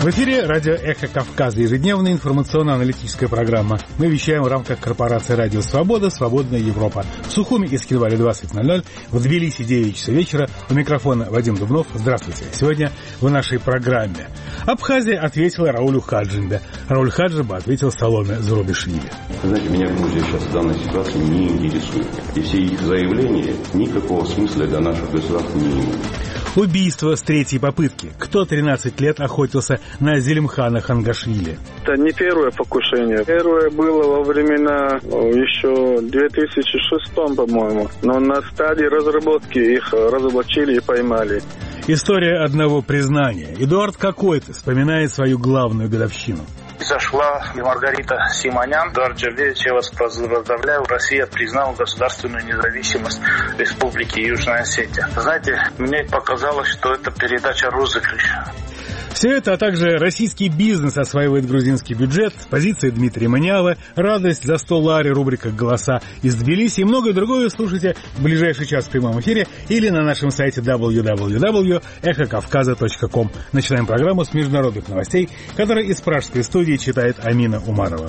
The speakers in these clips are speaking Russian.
В эфире радио «Эхо Кавказа», ежедневная информационно-аналитическая программа. Мы вещаем в рамках корпорации «Радио Свобода», «Свободная Европа». В Сухуми и Скрывале 20:00, в Тбилиси 9 часов вечера. У микрофона Вадим Дубнов. Здравствуйте. Сегодня в нашей программе. Абхазия ответила Раулю Хаджибе. Рауль Хаджиба ответил Саломе Зурабишвили. Знаете, меня Грузия сейчас в данной ситуации не интересует. И все их заявления никакого смысла для наших государств не имеют. Убийство с третьей попытки. Кто 13 лет охотился на Зелимхана Хангашвили? Это не первое покушение. Первое было во времена еще 2006, по-моему. Но на стадии разработки их разоблачили и поймали. История одного признания. Эдуард Какой-то вспоминает свою главную годовщину. Зашла Маргарита Симонян. Эдуард Джавдевич, я вас поздравляю. Россия признала государственную независимость Республики Южная Осетия. Знаете, мне показалось, что это передача розыгрыша. Все это, а также российский бизнес осваивает грузинский бюджет, позиции Дмитрия Манява, радость за 100 лари, рубрика «Голоса из Тбилиси» и многое другое слушайте в ближайший час в прямом эфире или на нашем сайте www.эхокавказа.ком. Начинаем программу с международных новостей, которые из пражской студии читает Амина Умарова.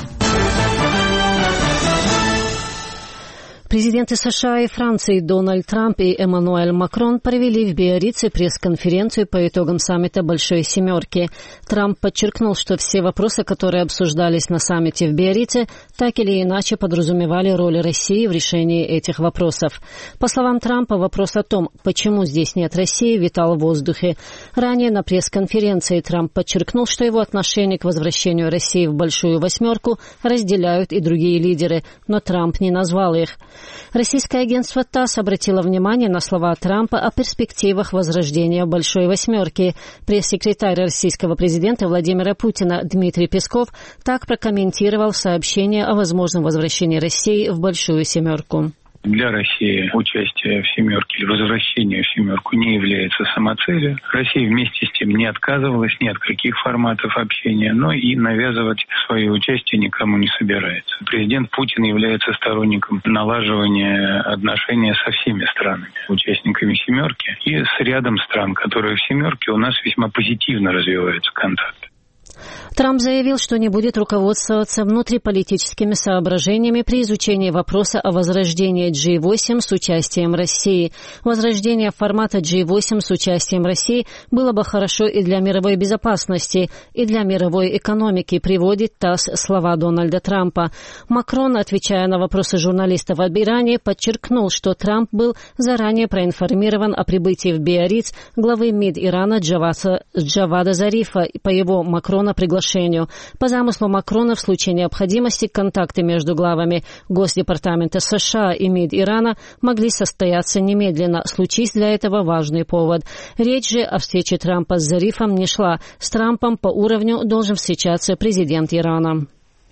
Президенты США и Франции Дональд Трамп и Эммануэль Макрон провели в Биаррице пресс-конференцию по итогам саммита «Большой семерки». Трамп подчеркнул, что все вопросы, которые обсуждались на саммите в Биаррице, так или иначе подразумевали роль России в решении этих вопросов. По словам Трампа, вопрос о том, почему здесь нет России, витал в воздухе. Ранее на пресс-конференции Трамп подчеркнул, что его отношение к возвращению России в Большую восьмерку разделяют и другие лидеры, но Трамп не назвал их. Российское агентство ТАСС обратило внимание на слова Трампа о перспективах возрождения Большой восьмерки. Пресс-секретарь российского президента Владимира Путина Дмитрий Песков так прокомментировал сообщение о возможном возвращении России в Большую семерку. Для России участие в «семерке» или возвращение в «семерку» не является самоцелью. Россия вместе с тем не отказывалась ни от каких форматов общения, но и навязывать свое участие никому не собирается. Президент Путин является сторонником налаживания отношений со всеми странами, участниками «семерки», и с рядом стран, которые в «семерке», у нас весьма позитивно развиваются контакты. Трамп заявил, что не будет руководствоваться внутриполитическими соображениями при изучении вопроса о возрождении G8 с участием России. Возрождение формата G8 с участием России было бы хорошо и для мировой безопасности, и для мировой экономики, приводит ТАСС слова Дональда Трампа. Макрон, отвечая на вопросы журналистов об Иране, подчеркнул, что Трамп был заранее проинформирован о прибытии в Биарриц главы МИД Ирана Джавада Зарифа по его Макрона приглашению. По замыслу Макрона, в случае необходимости, контакты между главами Госдепартамента США и МИД Ирана могли состояться немедленно, случись для этого важный повод. Речь же о встрече Трампа с Зарифом не шла. С Трампом по уровню должен встречаться президент Ирана.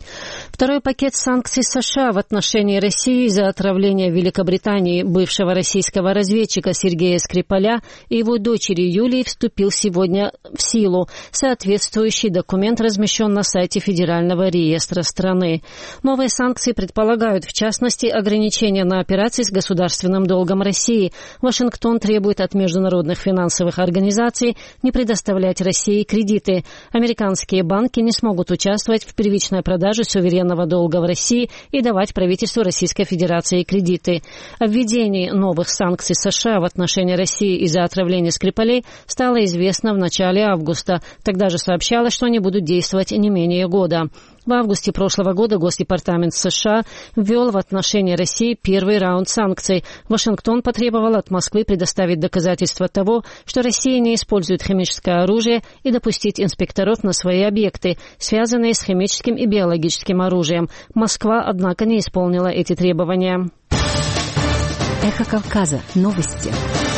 Второй пакет санкций США в отношении России из-за отравления в Великобритании бывшего российского разведчика Сергея Скрипаля и его дочери Юлии вступил сегодня в силу. Соответствующий документ размещен на сайте Федерального реестра страны. Новые санкции предполагают, в частности, ограничения на операции с государственным долгом России. Вашингтон требует от международных финансовых организаций не предоставлять России кредиты. Американские банки не смогут участвовать в первичной продаже суверенного долга в России и давать правительству Российской Федерации кредиты. О введении новых санкций США в отношении России из-за отравления Скрипалей стало известно в начале августа. Тогда же сообщалось, что они будут действовать не менее года. В августе прошлого года Госдепартамент США ввел в отношении России первый раунд санкций. Вашингтон потребовал от Москвы предоставить доказательства того, что Россия не использует химическое оружие, и допустить инспекторов на свои объекты, связанные с химическим и биологическим оружием. Москва, однако, не исполнила эти требования. Эхо Кавказа. Новости.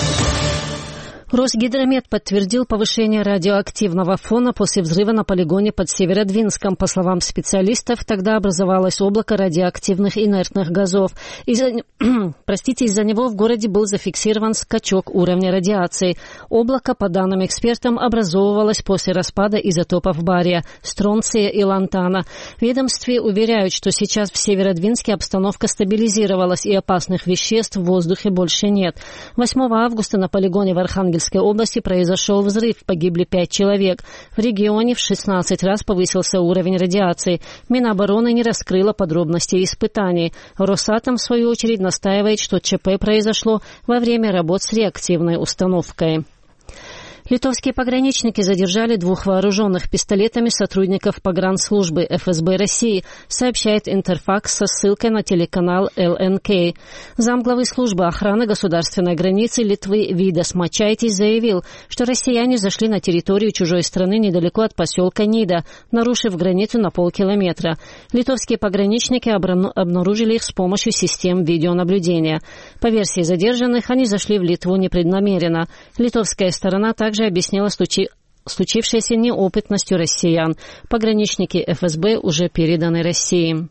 Росгидромет подтвердил повышение радиоактивного фона после взрыва на полигоне под Северодвинском. По словам специалистов, тогда образовалось облако радиоактивных инертных газов. Из-за него в городе был зафиксирован скачок уровня радиации. Облако, по данным экспертам, образовывалось после распада изотопов бария, стронция и лантана. В ведомстве уверяют, что сейчас в Северодвинске обстановка стабилизировалась и опасных веществ в воздухе больше нет. 8 августа на полигоне в Архангельске Архангельской области произошел взрыв, погибли 5 человек. В регионе в 16 раз повысился уровень радиации. Минобороны не раскрыла подробностей испытаний. Росатом, в свою очередь, настаивает, что ЧП произошло во время работ с реактивной установкой. Литовские пограничники задержали 2 вооруженных пистолетами сотрудников погранслужбы ФСБ России, сообщает Интерфакс со ссылкой на телеканал ЛНК. Замглавы службы охраны государственной границы Литвы Видас Мачайтис заявил, что россияне зашли на территорию чужой страны недалеко от поселка Нида, нарушив границу на полкилометра. Литовские пограничники обнаружили их с помощью систем видеонаблюдения. По версии задержанных, они зашли в Литву непреднамеренно. Литовская сторона также объяснила случившееся неопытностью россиян. Пограничники ФСБ уже переданы России.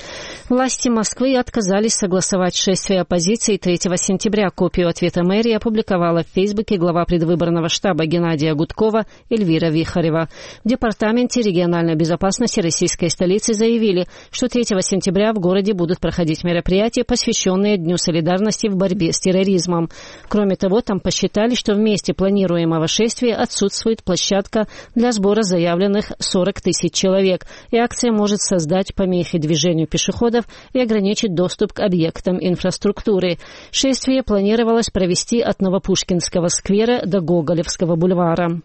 Власти Москвы отказались согласовать шествие оппозиции 3 сентября. Копию ответа мэрии опубликовала в Фейсбуке глава предвыборного штаба Геннадия Гудкова Эльвира Вихарева. В Департаменте региональной безопасности российской столицы заявили, что 3 сентября в городе будут проходить мероприятия, посвященные Дню солидарности в борьбе с терроризмом. Кроме того, там посчитали, что в месте планируемого шествия отсутствует площадка для сбора заявленных 40 тысяч человек, и акция может создать помехи движению пешеходов и ограничить доступ к объектам инфраструктуры. Шествие планировалось провести от Новопушкинского сквера до Гоголевского бульвара.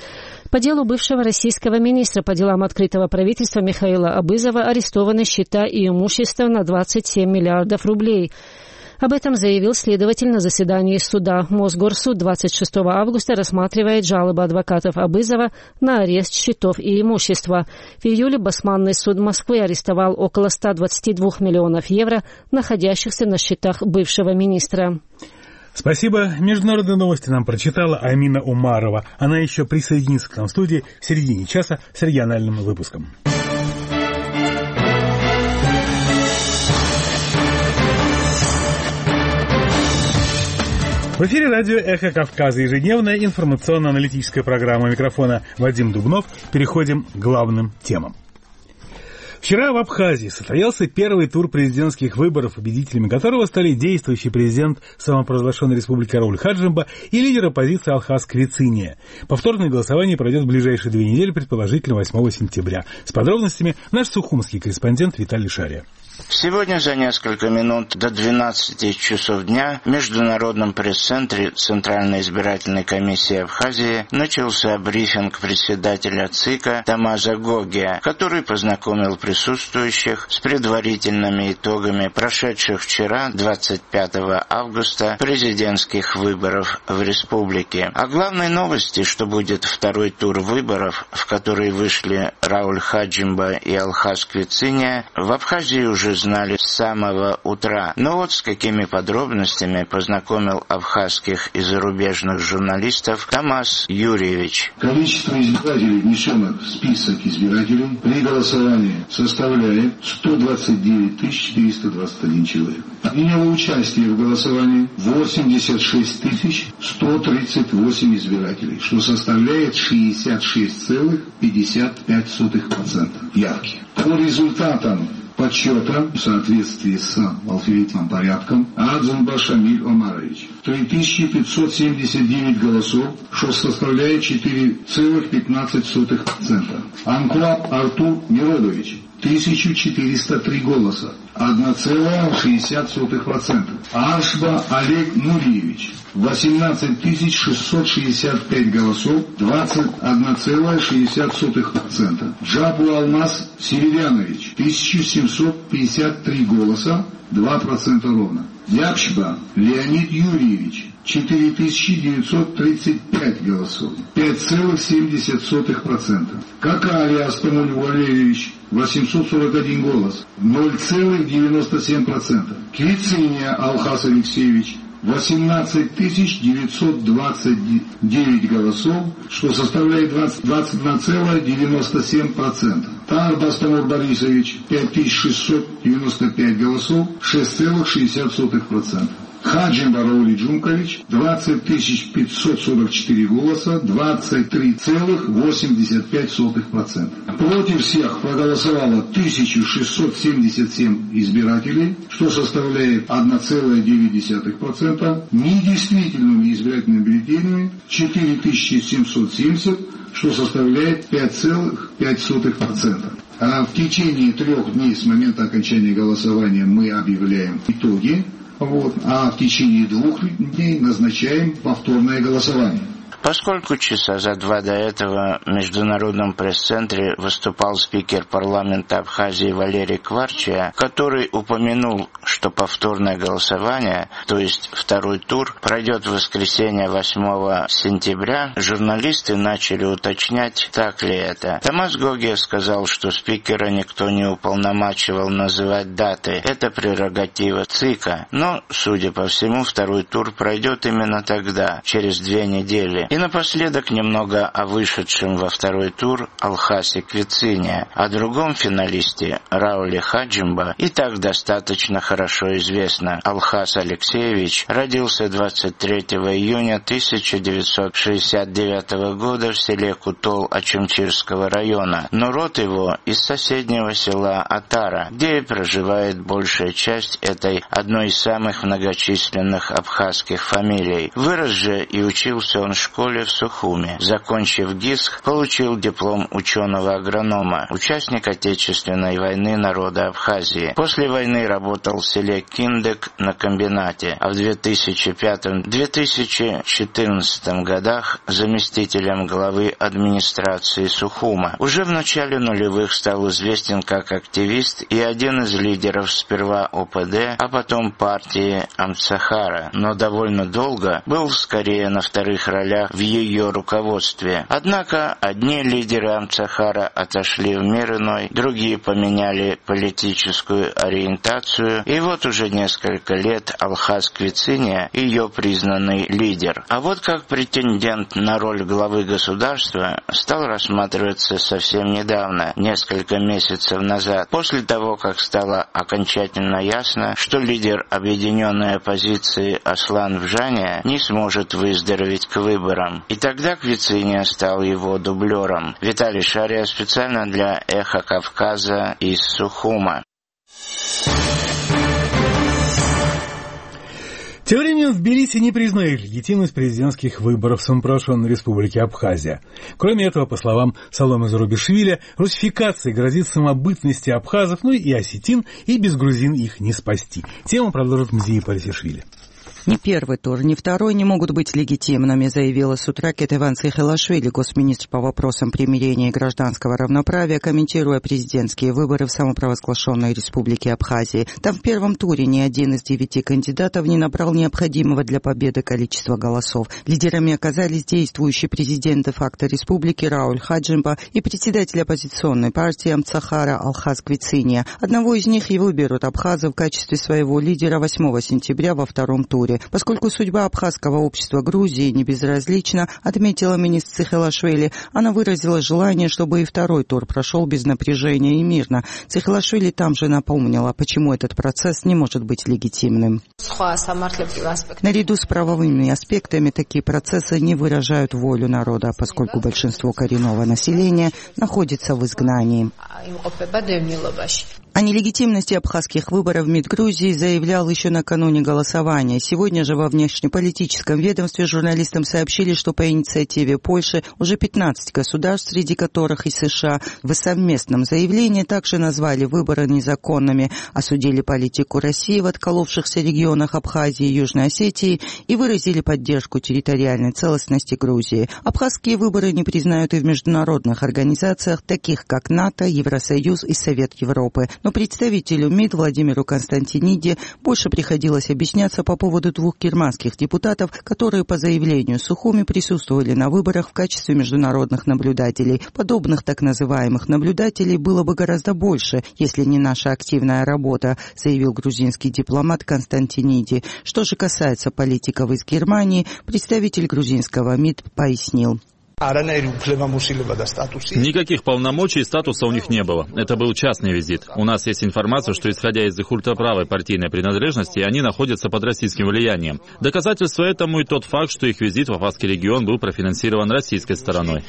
По делу бывшего российского министра по делам открытого правительства Михаила Абызова арестованы счета и имущество на 27 миллиардов рублей. Об этом заявил следователь на заседании суда. Мосгорсуд 26 августа рассматривает жалобы адвокатов Абызова на арест счетов и имущества. В июле Басманный суд Москвы арестовал около 122 миллионов евро, находящихся на счетах бывшего министра. Спасибо. Международные новости нам прочитала Амина Умарова. Она еще присоединится к нам в студии в середине часа с региональным выпуском. В эфире радио «Эхо Кавказа», ежедневная информационно-аналитическая программа. Микрофона Вадим Дубнов. Переходим к главным темам. Вчера в Абхазии состоялся первый тур президентских выборов, победителями которого стали действующий президент самопровозглашенной республики Рауль Хаджимба и лидер оппозиции Алхаз Квициния. Повторное голосование пройдет в ближайшие 2 недели, предположительно 8 сентября. С подробностями наш сухумский корреспондент Виталий Шария. Сегодня за несколько минут до 12 часов дня в Международном пресс-центре Центральной избирательной комиссии Абхазии начался брифинг председателя ЦИКа Тамаза Гогия, который познакомил присутствующих с предварительными итогами прошедших вчера, 25 августа, президентских выборов в республике. О главной новости, что будет второй тур выборов, в который вышли Рауль Хаджимба и Алхаз Квициния, в Абхазии уже знали с самого утра. Но вот с какими подробностями познакомил абхазских и зарубежных журналистов Тамаз Юрьевич. Количество избирателей, внесенных в список избирателей при голосовании, составляет 129 421 человек. Приняло участие в голосовании 86 138 избирателей, что составляет 66,55% явки. По результатам подсчета в соответствии с алфавитным порядком Адзенба Шамиль Омарович 3579 голосов, что составляет 4,15%. Анклап Артур Миродович 1403 голоса, 1,60%. Ашба Олег Нуриевич 18 665 голосов, 21,60%. Джабу Алмаз Северянович 1753 голоса, 2% ровно. Ябшба Леонид Юрьевич 4935 голосов, 5,70%. Какали Аспамуль Валерьевич 841 голос, 0,97%. Квициния Алхаз Алексеевич 18 929 голосов, что составляет 21,97%. Тарбастамур Борисович 5695 голосов, 6,60%. Хаджимба Раули Джумкович 20 544 голоса, 23,85%. Против всех проголосовало 1677 избирателей, что составляет 1,9%. Недействительными избирательными бюллетенями 4770, что составляет 5,5%. А в течение 3 дней с момента окончания голосования мы объявляем итоги, а в течение 2 дней назначаем повторное голосование. Поскольку часа за 2 до этого в Международном пресс-центре выступал спикер парламента Абхазии Валерий Кварчия, который упомянул, что повторное голосование, то есть второй тур, пройдет в воскресенье 8 сентября, журналисты начали уточнять, так ли это. Томас Гогия сказал, что спикера никто не уполномачивал называть даты. Это прерогатива ЦИКа. Но, судя по всему, второй тур пройдет именно тогда, через 2 недели. И напоследок немного о вышедшем во второй тур Алхасе Квицине, о другом финалисте Рауле Хаджимба и так достаточно хорошо известно. Алхас Алексеевич родился 23 июня 1969 года в селе Кутол Ачимчирского района, но род его из соседнего села Атара, где и проживает большая часть этой одной из самых многочисленных абхазских фамилий. Вырос же и учился он в школе в Сухуме. Закончив ГИСХ, получил диплом ученого-агронома, участник Отечественной войны народа Абхазии. После войны работал в селе Киндек на комбинате, а в 2005-2014 годах заместителем главы администрации Сухума. Уже в начале нулевых стал известен как активист и один из лидеров сперва ОПД, а потом партии Амцахара, но довольно долго был скорее на вторых ролях в ее руководстве. Однако одни лидеры Амцахара отошли в мир иной, другие поменяли политическую ориентацию, и вот уже несколько лет Алхас Квицине ее признанный лидер. А вот как претендент на роль главы государства стал рассматриваться совсем недавно, несколько месяцев назад, после того, как стало окончательно ясно, что лидер объединенной оппозиции Аслан Вжаня не сможет выздороветь к выборам. И тогда Квицине стал его дублером. Виталий Шария специально для «Эхо Кавказа» из Сухума. Тем временем в Тбилиси не признают легитимность президентских выборов в самопровозглашенной республике Абхазия. Кроме этого, по словам Саломы Зарубишвили, русификации грозит самобытности абхазов, ну и осетин, и без грузин их не спасти. Тему продолжит Мзия Парисишвили. Ни первый тур, ни второй не могут быть легитимными, заявила с утра Кетеван Цихелашвили, госминистр по вопросам примирения и гражданского равноправия, комментируя президентские выборы в самопровозглашенной республике Абхазии. Там в первом туре ни один из 9 кандидатов не набрал необходимого для победы количества голосов. Лидерами оказались действующий президент де-факто республики Рауль Хаджимба и председатель оппозиционной партии Амцахара Алхас Квицине. Одного из них и выберут абхазы в качестве своего лидера 8 сентября во втором туре. Поскольку судьба абхазского общества Грузии не безразлична, отметила министр Цихелашвили, она выразила желание, чтобы и второй тур прошел без напряжения и мирно. Цихелашвили там же напомнила, почему этот процесс не может быть легитимным. Наряду с правовыми аспектами такие процессы не выражают волю народа, поскольку большинство коренного населения находится в изгнании. О нелегитимности абхазских выборов МИД Грузии заявлял еще накануне голосования. Сегодня же во внешнеполитическом ведомстве журналистам сообщили, что по инициативе Польши уже 15 государств, среди которых и США, в совместном заявлении также назвали выборы незаконными, осудили политику России в отколовшихся регионах Абхазии и Южной Осетии и выразили поддержку территориальной целостности Грузии. Абхазские выборы не признают и в международных организациях, таких как НАТО, Евросоюз и Совет Европы. Но представителю МИД Владимиру Константиниде больше приходилось объясняться по поводу 2 германских депутатов, которые по заявлению Сухуми присутствовали на выборах в качестве международных наблюдателей. Подобных так называемых наблюдателей было бы гораздо больше, если не наша активная работа, заявил грузинский дипломат Константиниде. Что же касается политиков из Германии, представитель грузинского МИД пояснил. Никаких полномочий и статуса у них не было. Это был частный визит. У нас есть информация, что, исходя из их ультраправой партийной принадлежности, они находятся под российским влиянием. Доказательство этому и тот факт, что их визит в Абхазский регион был профинансирован российской стороной.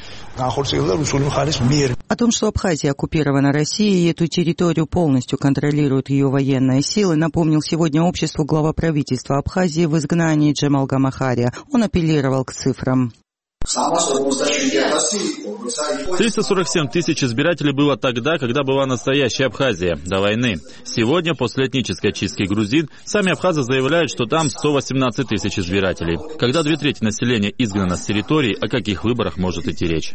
О том, что Абхазия оккупирована Россией и эту территорию полностью контролируют ее военные силы, напомнил сегодня обществу глава правительства Абхазии в изгнании Джемал Гамахари. Он апеллировал к цифрам. 347 тысяч избирателей было тогда, когда была настоящая Абхазия, до войны. Сегодня, после этнической чистки грузин, сами абхазы заявляют, что там 118 тысяч избирателей. Когда 2/3 населения изгнано с территории, о каких выборах может идти речь?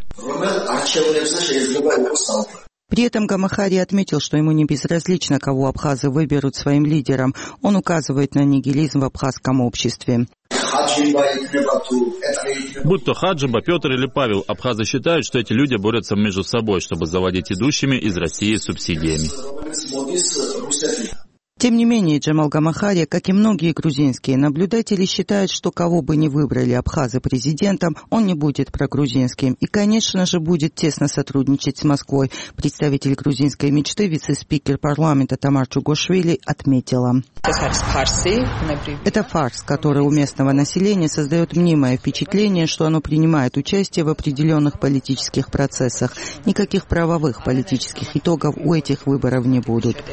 При этом Гамахари отметил, что ему не безразлично, кого абхазы выберут своим лидером. Он указывает на нигилизм в абхазском обществе. Будь то Хаджимба, Петр или Павел, абхазы считают, что эти люди борются между собой, чтобы завладеть идущими из России субсидиями. Тем не менее, Джемал Гамахари, как и многие грузинские наблюдатели, считают, что кого бы ни выбрали абхазы президентом, он не будет прогрузинским и, конечно же, будет тесно сотрудничать с Москвой. Представитель грузинской мечты, вице-спикер парламента Тамар Чугошвили, отметила. Это фарс, который у местного населения создает мнимое впечатление, что оно принимает участие в определенных политических процессах. Никаких правовых политических итогов у этих выборов не будут.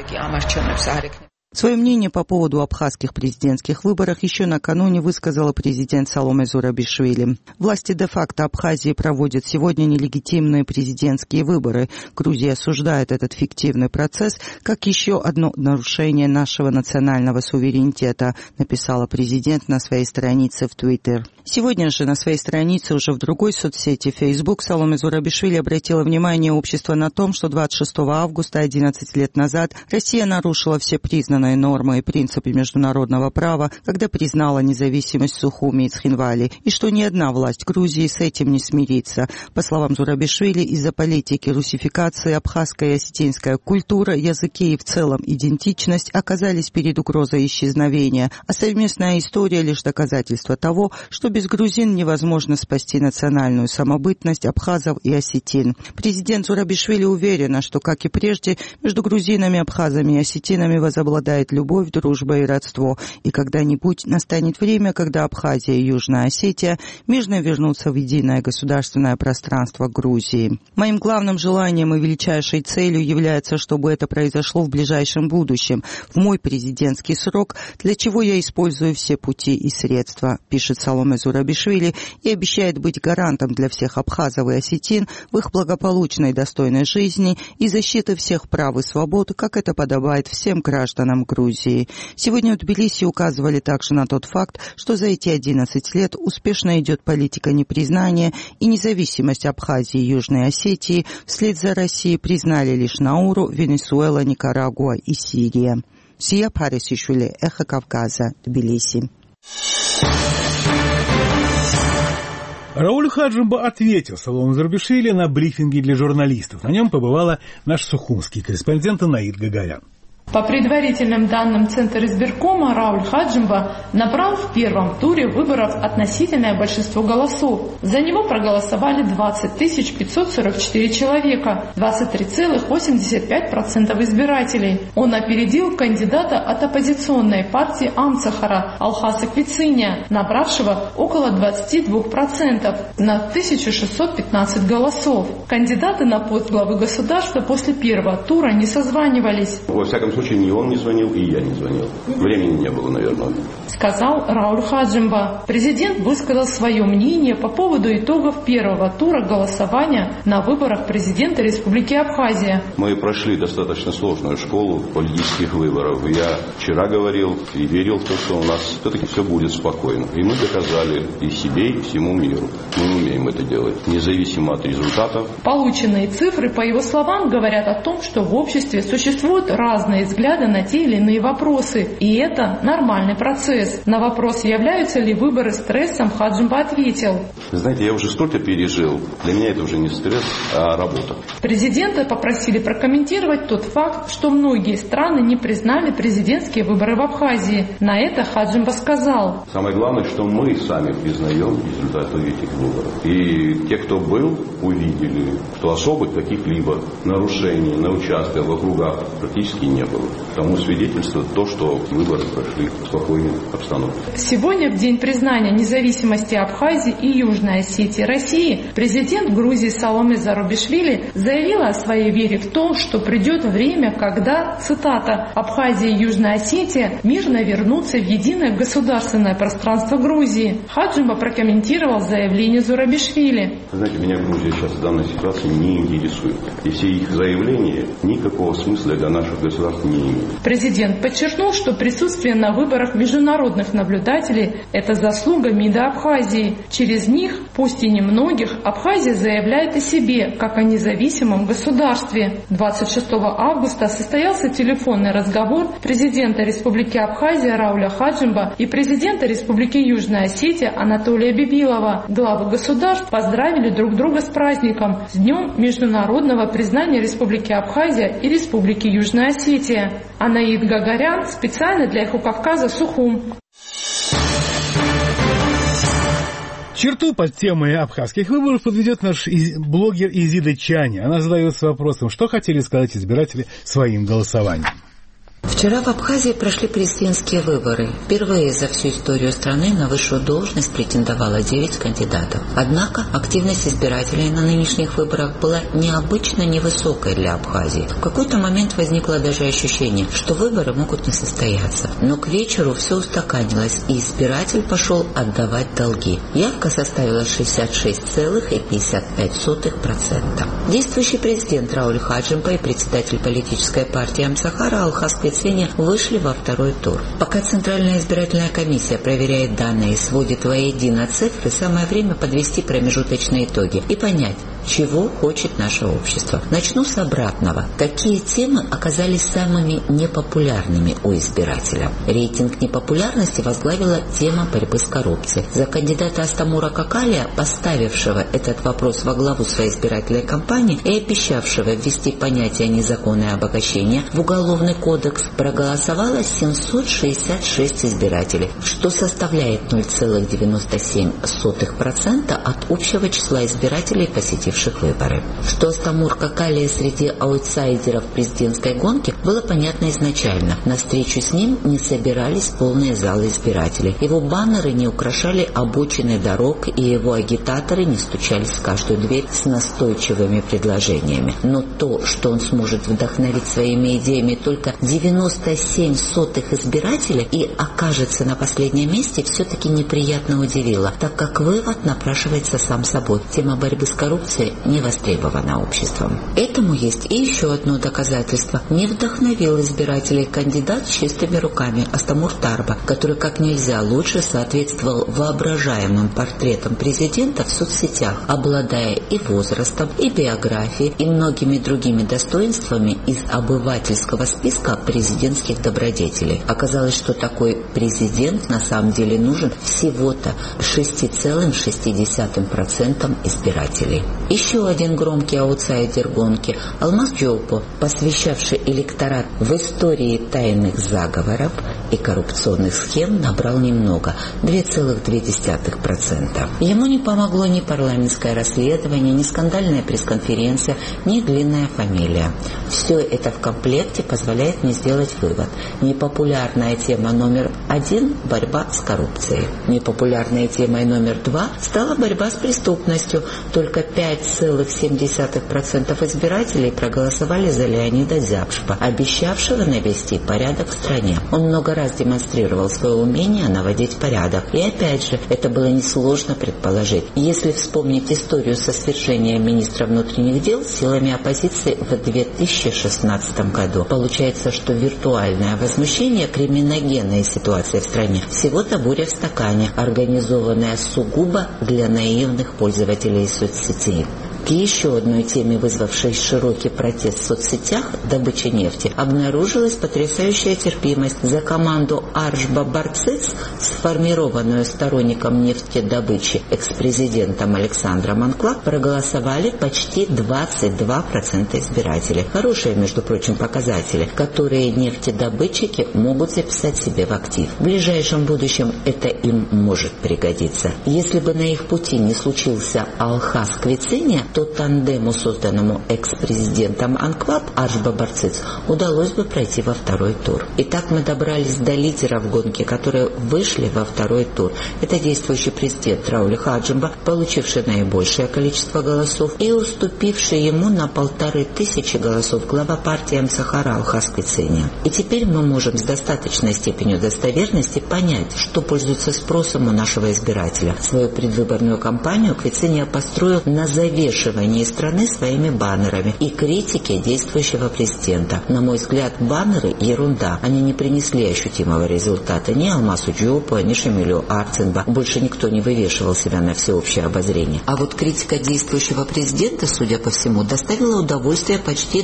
Свое мнение по поводу абхазских президентских выборов еще накануне высказала президент Саломе Зурабишвили. Власти де-факто Абхазии проводят сегодня нелегитимные президентские выборы. Грузия осуждает этот фиктивный процесс как еще одно нарушение нашего национального суверенитета, написала президент на своей странице в Твиттер. Сегодня же на своей странице уже в другой соцсети Facebook Саломе Зурабишвили обратила внимание общества на том, что 26 августа 11 лет назад Россия нарушила все признанные нормы и принципы международного права, когда признала независимость Сухуми и Цхинвали, и что ни одна власть Грузии с этим не смирится. По словам Зурабишвили, из-за политики русификации абхазская и осетинская культура, языки и в целом идентичность оказались перед угрозой исчезновения, а совместная история лишь доказательство того, что без грузин невозможно спасти национальную самобытность абхазов и осетин. Президент Зурабишвили уверена, что, как и прежде, между грузинами, абхазами и осетинами возобладает любовь, дружба и родство, и когда-нибудь настанет время, когда Абхазия и Южная Осетия мирно вернутся в единое государственное пространство Грузии. Моим главным желанием и величайшей целью является, чтобы это произошло в ближайшем будущем, в мой президентский срок, для чего я использую все пути и средства, пишет Саломе Зурабишвили, и обещает быть гарантом для всех абхазов и осетин в их благополучной и достойной жизни и защиты всех прав и свобод, как это подобает всем гражданам Грузии. Сегодня в Тбилиси указывали также на тот факт, что за эти 11 лет успешно идет политика непризнания и независимость Абхазии и Южной Осетии вслед за Россией признали лишь Науру, Венесуэла, Никарагуа и Сирия. Сия Парисишвили, Эхо Кавказа, Тбилиси. Рауль Хаджимба ответил Саломе Зурабишвили на брифинге для журналистов. На нем побывала наш сухумский корреспондент Наид Гагарян. По предварительным данным Центра избиркома, Рауль Хаджимба набрал в первом туре выборов относительное большинство голосов. За него проголосовали 20 544 человека, 23,85% избирателей. Он опередил кандидата от оппозиционной партии Амцахара Алхаса Квициня, набравшего около 22% на 1615 голосов. Кандидаты на пост главы государства после первого тура не созванивались. Во всяком случае, ни он не звонил, и я не звонил. Времени не было, наверное. Сказал Рауль Хаджимба. Президент высказал свое мнение по поводу итогов первого тура голосования на выборах президента Республики Абхазия. Мы прошли достаточно сложную школу политических выборов. Я вчера говорил и верил в то, что у нас все-таки все будет спокойно. И мы доказали и себе, и всему миру. Мы умеем это делать, независимо от результатов. Полученные цифры, по его словам, говорят о том, что в обществе существуют разные взгляды на те или иные вопросы. И это нормальный процесс. На вопрос, являются ли выборы стрессом, Хаджимба ответил: знаете, я уже столько пережил. Для меня это уже не стресс, а работа. Президента попросили прокомментировать тот факт, что многие страны не признали президентские выборы в Абхазии. На это Хаджимба сказал: самое главное, что мы сами признаем результаты этих выборов. И те, кто был, увидели, что особых каких-либо нарушений на участках, в округах практически не было. Тому свидетельствует то, что выборы прошли в спокойной обстановке. Сегодня, в день признания независимости Абхазии и Южной Осетии России, президент Грузии Саломе Зурабишвили заявила о своей вере в то, что придет время, когда, цитата, «Абхазия и Южная Осетия мирно вернутся в единое государственное пространство Грузии». Хаджимба прокомментировал заявление Зурабишвили. Знаете, меня Грузия сейчас в данной ситуации не интересует. И все их заявления никакого смысла для наших государств не имеют. Президент подчеркнул, что присутствие на выборах международных наблюдателей – это заслуга МИДа Абхазии. Через них, пусть и немногих, Абхазия заявляет о себе, как о независимом государстве. 26 августа состоялся телефонный разговор президента Республики Абхазия Рауля Хаджимба и президента Республики Южная Осетия Анатолия Бибилова. Главы государств поздравили друг друга с праздником, с Днем международного признания Республики Абхазия и Республики Южная Осетия. Анаид Гагарян специально для «Эхо Кавказа», Сухум. Черту под темой абхазских выборов подведет наш блогер Изида Чани. Она задается вопросом, что хотели сказать избиратели своим голосованием. Вчера в Абхазии прошли президентские выборы. Впервые за всю историю страны на высшую должность претендовало 9 кандидатов. Однако активность избирателей на нынешних выборах была необычно невысокой для Абхазии. В какой-то момент возникло даже ощущение, что выборы могут не состояться. Но к вечеру все устаканилось, и избиратель пошел отдавать долги. Явка составила 66,55%. Действующий президент Рауль Хаджимба и председатель политической партии Амсахара Алхас Квицыня вышли во второй тур. Пока Центральная избирательная комиссия проверяет данные и сводит воедино цифры, самое время подвести промежуточные итоги и понять, чего хочет наше общество. Начну с обратного. Какие темы оказались самыми непопулярными у избирателя? Рейтинг непопулярности возглавила тема борьбы с коррупцией. За кандидата Астамура Какалия, поставившего этот вопрос во главу своей избирательной кампании и обещавшего ввести понятие незаконное обогащение в Уголовный кодекс, проголосовало 766 избирателей, что составляет 0,97% от общего числа избирателей, посетивших выборы. Что Астамур Какалия среди аутсайдеров президентской гонки, было понятно изначально. На встречу с ним не собирались полные залы избирателей. Его баннеры не украшали обочины дорог, и его агитаторы не стучались в каждую дверь с настойчивыми предложениями. Но то, что он сможет вдохновить своими идеями только 97 сотых избирателей и окажется на последнем месте, все-таки неприятно удивило, так как вывод напрашивается сам собой. Тема борьбы с коррупцией не востребована обществом. Этому есть и еще одно доказательство. Не вдохновил избирателей кандидат с чистыми руками Астамур Тарба, который как нельзя лучше соответствовал воображаемым портретам президента в соцсетях, обладая и возрастом, и биографией, и многими другими достоинствами из обывательского списка президентских добродетелей. Оказалось, что такой президент на самом деле нужен всего-то 6,6% избирателей. Еще один громкий аутсайдер гонки – Алмаз Джоупо, посвящавший электорат в истории тайных заговоров и коррупционных схем, набрал немного – 2,2%. Ему не помогло ни парламентское расследование, ни скандальная пресс-конференция, ни длинная фамилия. Все это в комплекте позволяет мне сделать вывод. Непопулярная тема номер 1 – борьба с коррупцией. Непопулярной темой номер 2 стала борьба с преступностью. Только 5,7% избирателей проголосовали за Леонида Дзябшпа, обещавшего навести порядок в стране. Он много раз демонстрировал свое умение наводить порядок. И опять же, это было несложно предположить. Если вспомнить историю со свержением министра внутренних дел силами оппозиции в 2016 году, получается, что виртуальное возмущение криминогенной ситуации в стране всего-то буря в стакане, организованная сугубо для наивных пользователей соцсетей. К еще одной теме, вызвавшей широкий протест в соцсетях, добыче нефти, обнаружилась потрясающая терпимость. За команду Арш-Бабарциц, сформированную сторонником нефтедобычи экс-президентом Александром Анклав, проголосовали почти 22% избирателей. Хорошие, между прочим, показатели, которые нефтедобытчики могут записать себе в актив. В ближайшем будущем это им может пригодиться. Если бы на их пути не случился Алхаз Квициния, то тандему, созданному экс-президентом Анклав, Арш-Бабарциц, удалось бы пройти во второй тур. Итак, мы добрались до лидеров гонки, которые вышли во второй тур. Это действующий президент Рауль Хаджимба, получивший наибольшее количество голосов, и уступивший ему на 1500 голосов глава партии Амсахара Алхаз Квициния. И теперь мы можем с достаточной степенью достоверности понять, что пользуется спросом у нашего избирателя. Свою предвыборную кампанию Квициния построил на завешивании страны своими баннерами и критике действующего президента. На мой взгляд, баннеры – ерунда. Они не принесли ощутимого результата ни Алмасу Джопу, ни Шамилю Арцинба. Больше никто не вывешивал себя на всеобщее обозрение. А вот критика действующего президента, судя по всему, доставила удовольствие почти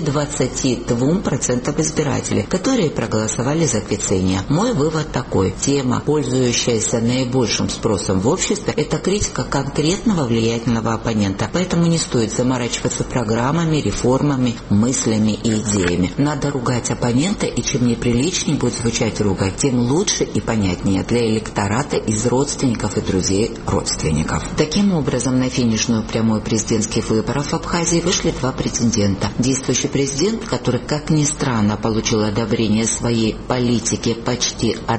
22% избирателей, которые проголосовали за Квициния. Мой вывод такой. Тема, пользующаяся наибольшим спросом в обществе, это критика конкретного влиятельного оппонента. Поэтому не стоит заморачиваться программами, реформами, мыслями и идеями. Надо ругать оппонента, и чем неприличнее будет звучать ругань, тем лучше и понятнее для электората из родственников и друзей родственников. Таким образом, на финишную прямую президентских выборов в Абхазии вышли два претендента. Действующий президент, который, как ни странно, получил одобрение своей политики почти от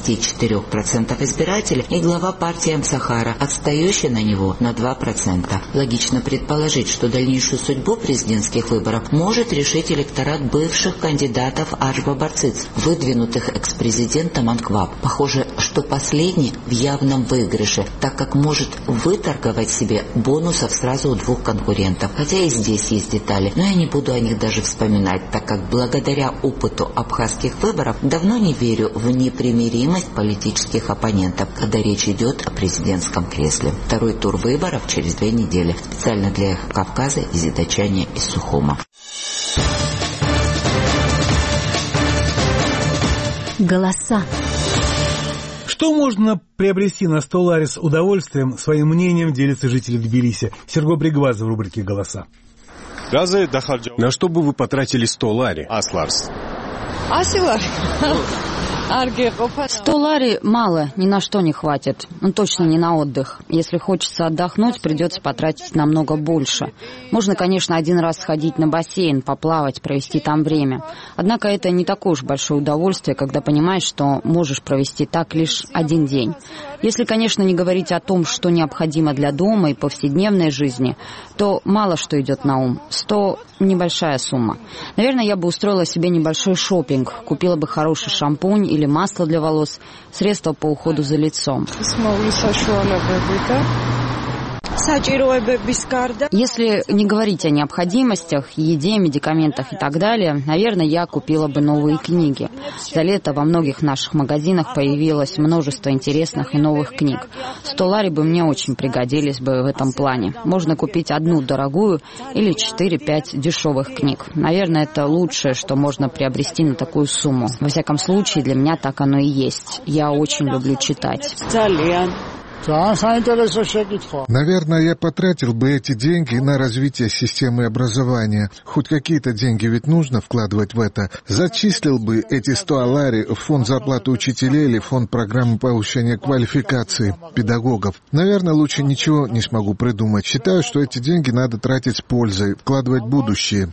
24% избирателей, и глава партии Амсахара, отстающий на него на 2%. Логично предположить, что дальнейшую судьбу президентских выборов может решить электорат бывших кандидатов Арш-Бабарциц, выдвинутых экс-президентом Анклав. Похоже, что последний в явном выигрыше, так как может выторговать себе бонусов сразу у двух конкурентов. Хотя и здесь есть детали, но я не буду о них даже вспоминать, так как благодаря опыту абхазских выборов давно не верю в непримиримость политических оппонентов, когда речь идет о президентском кресле. Второй тур выборов через 2 недели. Специально для Кавказа из Идачания из Сухума. Голоса. Что можно приобрести на столаре с удовольствием? Своим мнением делится житель Тбилиси Серго Бригвазов в рубрике «Голоса». На что бы вы потратили 100 лари? Асларс. 100 лари мало, ни на что не хватит. Точно не на отдых. Если хочется отдохнуть, придется потратить намного больше. Можно, конечно, один раз сходить на бассейн, поплавать, провести там время. Однако это не такое уж большое удовольствие, когда понимаешь, что можешь провести так лишь один день. Если, конечно, не говорить о том, что необходимо для дома и повседневной жизни, то мало что идет на ум. 100 – небольшая сумма. Наверное, я бы устроила себе небольшой шопинг. Купила бы хороший шампунь или масло для волос, средства по уходу за лицом. Если не говорить о необходимостях, еде, медикаментах и так далее, наверное, я купила бы новые книги. За лето во многих наших магазинах появилось множество интересных и новых книг. 100 лари бы мне очень пригодились бы в этом плане. Можно купить одну дорогую или 4-5 дешевых книг. Наверное, это лучшее, что можно приобрести на такую сумму. Во всяком случае, для меня так оно и есть. Я очень люблю читать. Наверное, я потратил бы эти деньги на развитие системы образования. Хоть какие-то деньги ведь нужно вкладывать в это. Зачислил бы эти 100 лари в фонд зарплаты учителей или фонд программы повышения квалификации педагогов. Наверное, лучше ничего не смогу придумать. Считаю, что эти деньги надо тратить с пользой, вкладывать в будущее.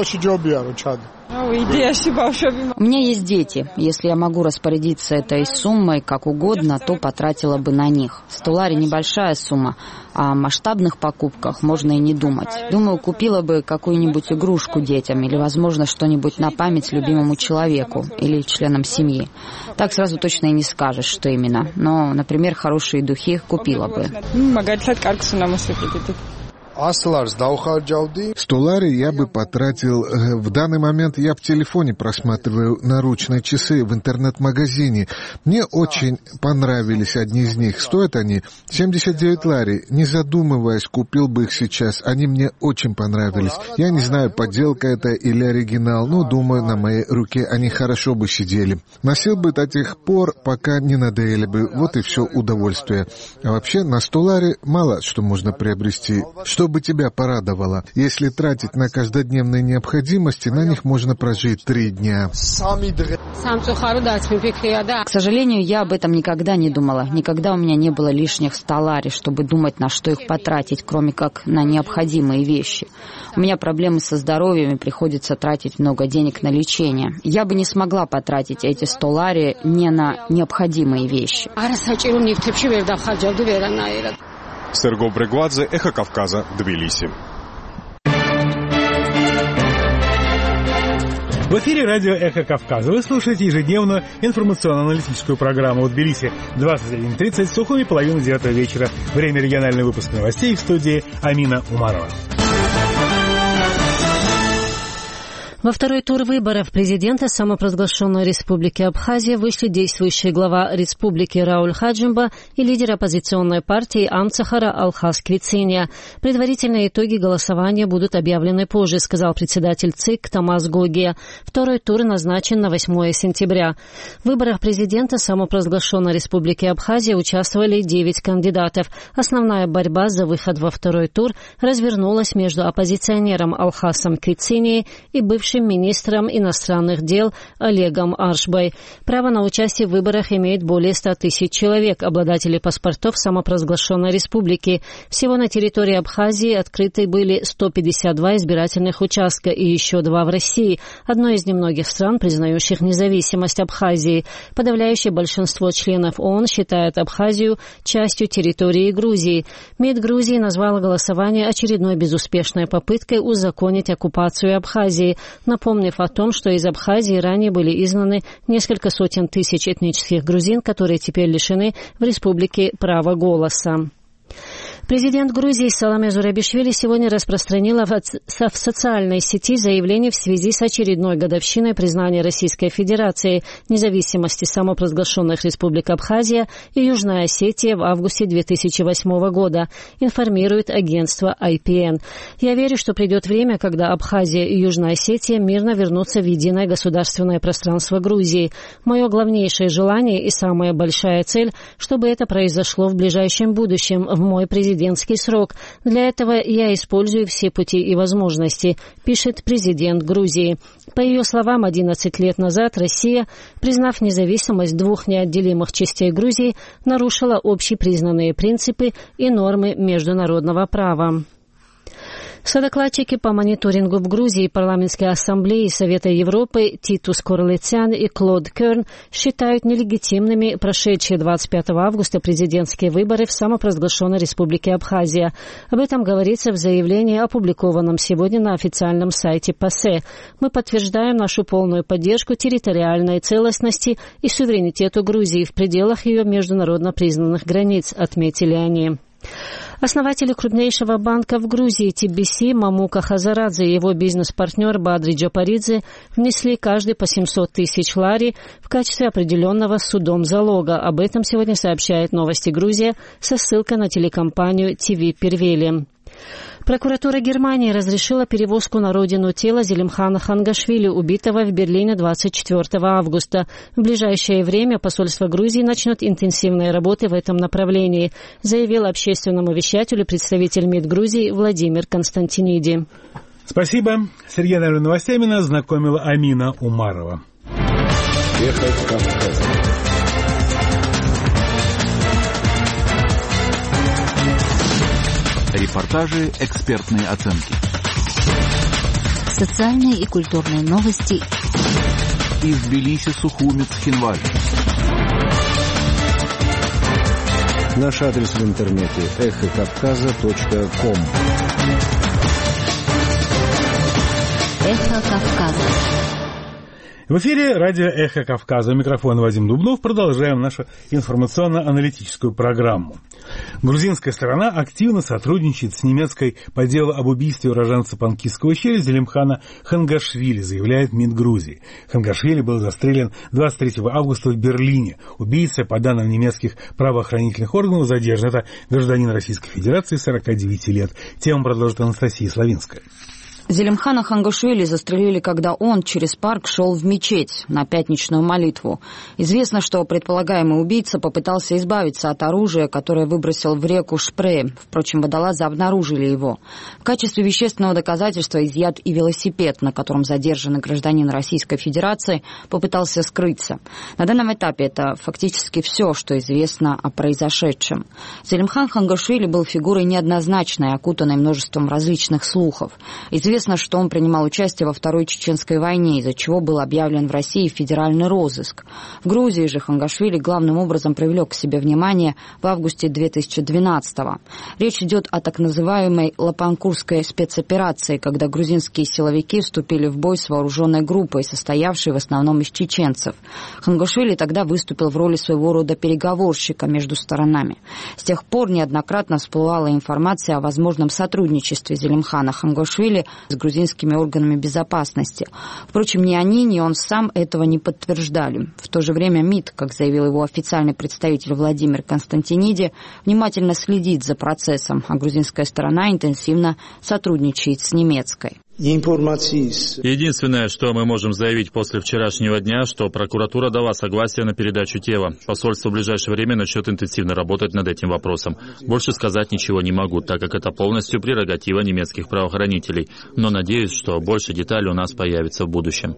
У меня есть дети. Если я могу распорядиться этой суммой как угодно, то потратила бы на них. 100 лари небольшая сумма, а о масштабных покупках можно и не думать. Думаю, купила бы какую-нибудь игрушку детям или, возможно, что-нибудь на память любимому человеку или членам семьи. Так сразу точно и не скажешь, что именно. Но, например, хорошие духи купила бы. 100 лари я бы потратил... В данный момент я в телефоне просматриваю наручные часы в интернет-магазине. Мне очень понравились одни из них. Стоят они 79 лари. Не задумываясь, купил бы их сейчас. Они мне очень понравились. Я не знаю, подделка это или оригинал, но думаю, на моей руке они хорошо бы сидели. Носил бы до тех пор, пока не надоели бы. Вот и все удовольствие. А вообще на 100 лари мало что можно приобрести. Чтобы тебя порадовало. Если тратить на каждодневные необходимости, на них можно прожить 3 дня. К сожалению, я об этом никогда не думала. Никогда у меня не было лишних 100 лари, чтобы думать, на что их потратить, кроме как на необходимые вещи. У меня проблемы со здоровьем, и приходится тратить много денег на лечение. Я бы не смогла потратить эти 100 лари не на необходимые вещи. Серго Брегвадзе, Эхо Кавказа, Тбилиси. В эфире радио «Эхо Кавказа». Вы слушаете ежедневную информационно-аналитическую программу в Тбилиси 21:30, в Сухуми, половину 9 вечера. Время региональный выпуск новостей, в студии Амина Умарова. Во второй тур выборов президента самопровозглашенной Республики Абхазия вышли действующий глава республики Рауль Хаджимба и лидер оппозиционной партии Амцахара Алхас Квициния. Предварительные итоги голосования будут объявлены позже, сказал председатель ЦИК Тамас Гогия. Второй тур назначен на 8 сентября. В выборах президента самопровозглашенной Республики Абхазия участвовали 9 кандидатов. Основная борьба за выход во второй тур развернулась между оппозиционером Алхасом Квицинией и бывшим министром иностранных дел Олегом Аршбой. Право на участие в выборах имеет более 100 тысяч человек, обладатели паспортов самопровозглашенной республики. Всего на территории Абхазии открыты были 152 избирательных участка и еще 2 в России, одной из немногих стран, признающих независимость Абхазии. Подавляющее большинство членов ООН считает Абхазию частью территории Грузии. МИД Грузии назвала голосование очередной безуспешной попыткой узаконить оккупацию Абхазии, напомнив о том, что из Абхазии ранее были изгнаны несколько сотен тысяч этнических грузин, которые теперь лишены в республике права голоса. Президент Грузии Саломе Зурабишвили сегодня распространила в социальной сети заявление в связи с очередной годовщиной признания Российской Федерации независимости самопровозглашенных республик Абхазия и Южная Осетия в августе 2008 года, информирует агентство IPN. «Я верю, что придет время, когда Абхазия и Южная Осетия мирно вернутся в единое государственное пространство Грузии. Мое главнейшее желание и самая большая цель, чтобы это произошло в ближайшем будущем, в мой президентский срок. Для этого я использую все пути и возможности», пишет президент Грузии. По ее словам, 11 лет назад Россия, признав независимость 2 неотделимых частей Грузии, нарушила общепризнанные принципы и нормы международного права. Содокладчики по мониторингу в Грузии парламентской ассамблеи Совета Европы Титус Корлицян и Клод Керн считают нелегитимными прошедшие 25 августа президентские выборы в самопровозглашенной Республике Абхазия. Об этом говорится в заявлении, опубликованном сегодня на официальном сайте ПАСЕ. «Мы подтверждаем нашу полную поддержку территориальной целостности и суверенитету Грузии в пределах ее международно признанных границ», отметили они. Основатели крупнейшего банка в Грузии TBC Мамука Хазарадзе и его бизнес-партнер Бадри Джапаридзе внесли каждый по 700 тысяч лари в качестве определенного судом залога. Об этом сегодня сообщает «Новости Грузия» со ссылкой на телекомпанию ТВ Первели. Прокуратура Германии разрешила перевозку на родину тела Зелимхана Хангашвили, убитого в Берлине 24 августа. В ближайшее время посольство Грузии начнет интенсивные работы в этом направлении, заявил общественному вещателю представитель МИД Грузии Владимир Константиниди. Спасибо. С региональными новостями нас знакомила Амина Умарова. Репортажи, экспертные оценки. Социальные и культурные новости. Из Тбилиси, Сухуми, Цхинвали. Наш адрес в интернете эхокавказа.ком. Эхо Кавказа. В эфире радио «Эхо Кавказа». У микрофона Вадим Дубнов. Продолжаем нашу информационно-аналитическую программу. Грузинская сторона активно сотрудничает с немецкой по делу об убийстве уроженца Панкисского ущелья Зелимхана Хангашвили, заявляет МИД Грузии. Хангашвили был застрелен 23 августа в Берлине. Убийца, по данным немецких правоохранительных органов, задержан. Это гражданин Российской Федерации, 49 лет. Тему продолжит Анастасия Славинская. Зелимхана Хангашвили застрелили, когда он через парк шел в мечеть на пятничную молитву. Известно, что предполагаемый убийца попытался избавиться от оружия, которое выбросил в реку Шпрее. Впрочем, водолазы обнаружили его. В качестве вещественного доказательства изъят и велосипед, на котором задержанный гражданин Российской Федерации попытался скрыться. На данном этапе это фактически все, что известно о произошедшем. Зелимхан Хангашвили был фигурой неоднозначной, окутанной множеством различных слухов. Известно, что он принимал участие во Второй Чеченской войне, из-за чего был объявлен в России федеральный розыск. В Грузии же Хангашвили главным образом привлек к себе внимание в августе 2012-го. Речь идет о так называемой Лапанкурской спецоперации, когда грузинские силовики вступили в бой с вооруженной группой, состоявшей в основном из чеченцев. Хангашвили тогда выступил в роли своего рода переговорщика между сторонами. С тех пор неоднократно всплывала информация о возможном сотрудничестве Зелимхана Хангашвили с грузинскими органами безопасности. Впрочем, ни они, ни он сам этого не подтверждали. В то же время МИД, как заявил его официальный представитель Владимир Константиниди, внимательно следит за процессом, а грузинская сторона интенсивно сотрудничает с немецкой. Единственное, что мы можем заявить после вчерашнего дня, что прокуратура дала согласие на передачу тела. Посольство в ближайшее время начнет интенсивно работать над этим вопросом. Больше сказать ничего не могу, так как это полностью прерогатива немецких правоохранителей. Но надеюсь, что больше деталей у нас появится в будущем.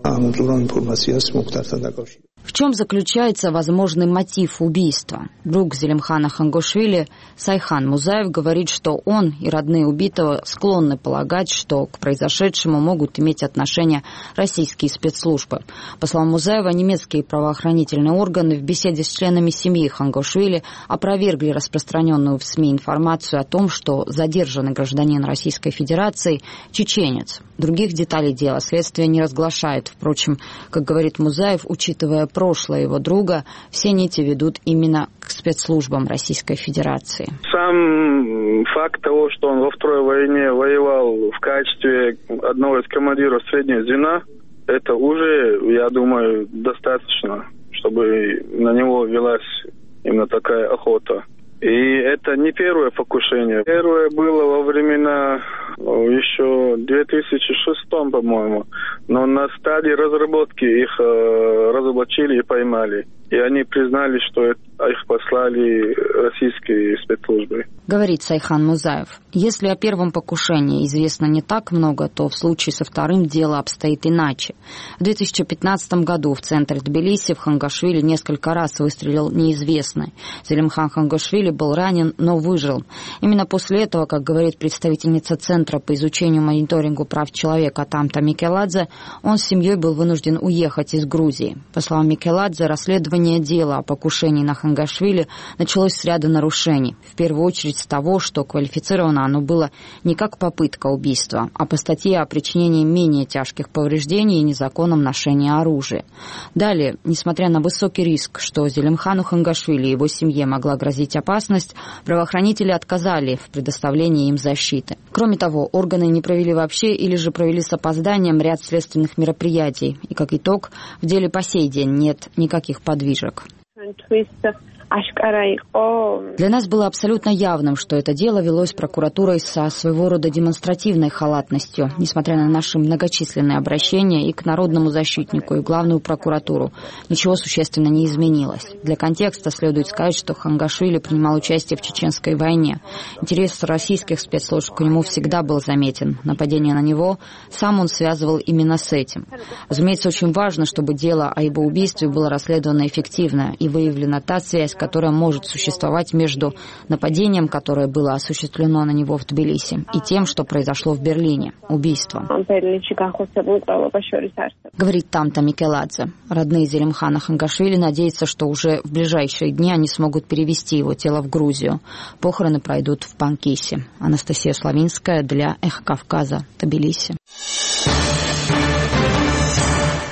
В чем заключается возможный мотив убийства? Друг Зелимхана Хангашвили Сайхан Музаев говорит, что он и родные убитого склонны полагать, что к произошедшему могут иметь отношение российские спецслужбы. По словам Музаева, немецкие правоохранительные органы в беседе с членами семьи Хангашвили опровергли распространенную в СМИ информацию о том, что задержанный гражданин Российской Федерации – чеченец. Других деталей дела следствие не разглашает. Впрочем, как говорит Музаев, учитывая прошлое его друга, все нити ведут именно к спецслужбам Российской Федерации. Сам факт того, что он во Второй войне воевал в качестве одного из командиров среднего звена, это уже, я думаю, достаточно, чтобы на него велась именно такая охота. И это не первое покушение. Первое было во времена еще 2006, по-моему. Но на стадии разработки их разоблачили и поймали. И они признали, что их послали российские спецслужбы. Говорит Сайхан Музаев. Если о первом покушении известно не так много, то в случае со вторым дело обстоит иначе. В 2015 году в центре Тбилиси в Хангашвили несколько раз выстрелил неизвестный. Зелимхан Хангашвили был ранен, но выжил. Именно после этого, как говорит представительница Центра по изучению и мониторингу прав человека Тамта Микеладзе, он с семьей был вынужден уехать из Грузии. По словам Микеладзе, расследование дела о покушении на Хангашвили началось с ряда нарушений. В первую очередь с того, что квалифицировано оно было не как попытка убийства, а по статье о причинении менее тяжких повреждений и незаконном ношении оружия. Далее, несмотря на высокий риск, что Зелимхану Хангашвили и его семье могла грозить опасность, правоохранители отказали в предоставлении им защиты. Кроме того, органы не провели вообще или же провели с опозданием ряд следственных мероприятий. И как итог, в деле по сей день нет никаких подвижек. Для нас было абсолютно явным, что это дело велось прокуратурой со своего рода демонстративной халатностью, несмотря на наши многочисленные обращения и к народному защитнику, и главную прокуратуру. Ничего существенно не изменилось. Для контекста следует сказать, что Хангашвили принимал участие в Чеченской войне. Интерес российских спецслужб к нему всегда был заметен. Нападение на него сам он связывал именно с этим. Разумеется, очень важно, чтобы дело о его убийстве было расследовано эффективно и выявлена та связь, которая может существовать между нападением, которое было осуществлено на него в Тбилиси, и тем, что произошло в Берлине – убийством. Говорит Тамта Микеладзе. Родные Зелимхана Хангашвили надеются, что уже в ближайшие дни они смогут перевести его тело в Грузию. Похороны пройдут в Панкисе. Анастасия Славинская для Эхо Кавказа, Тбилиси.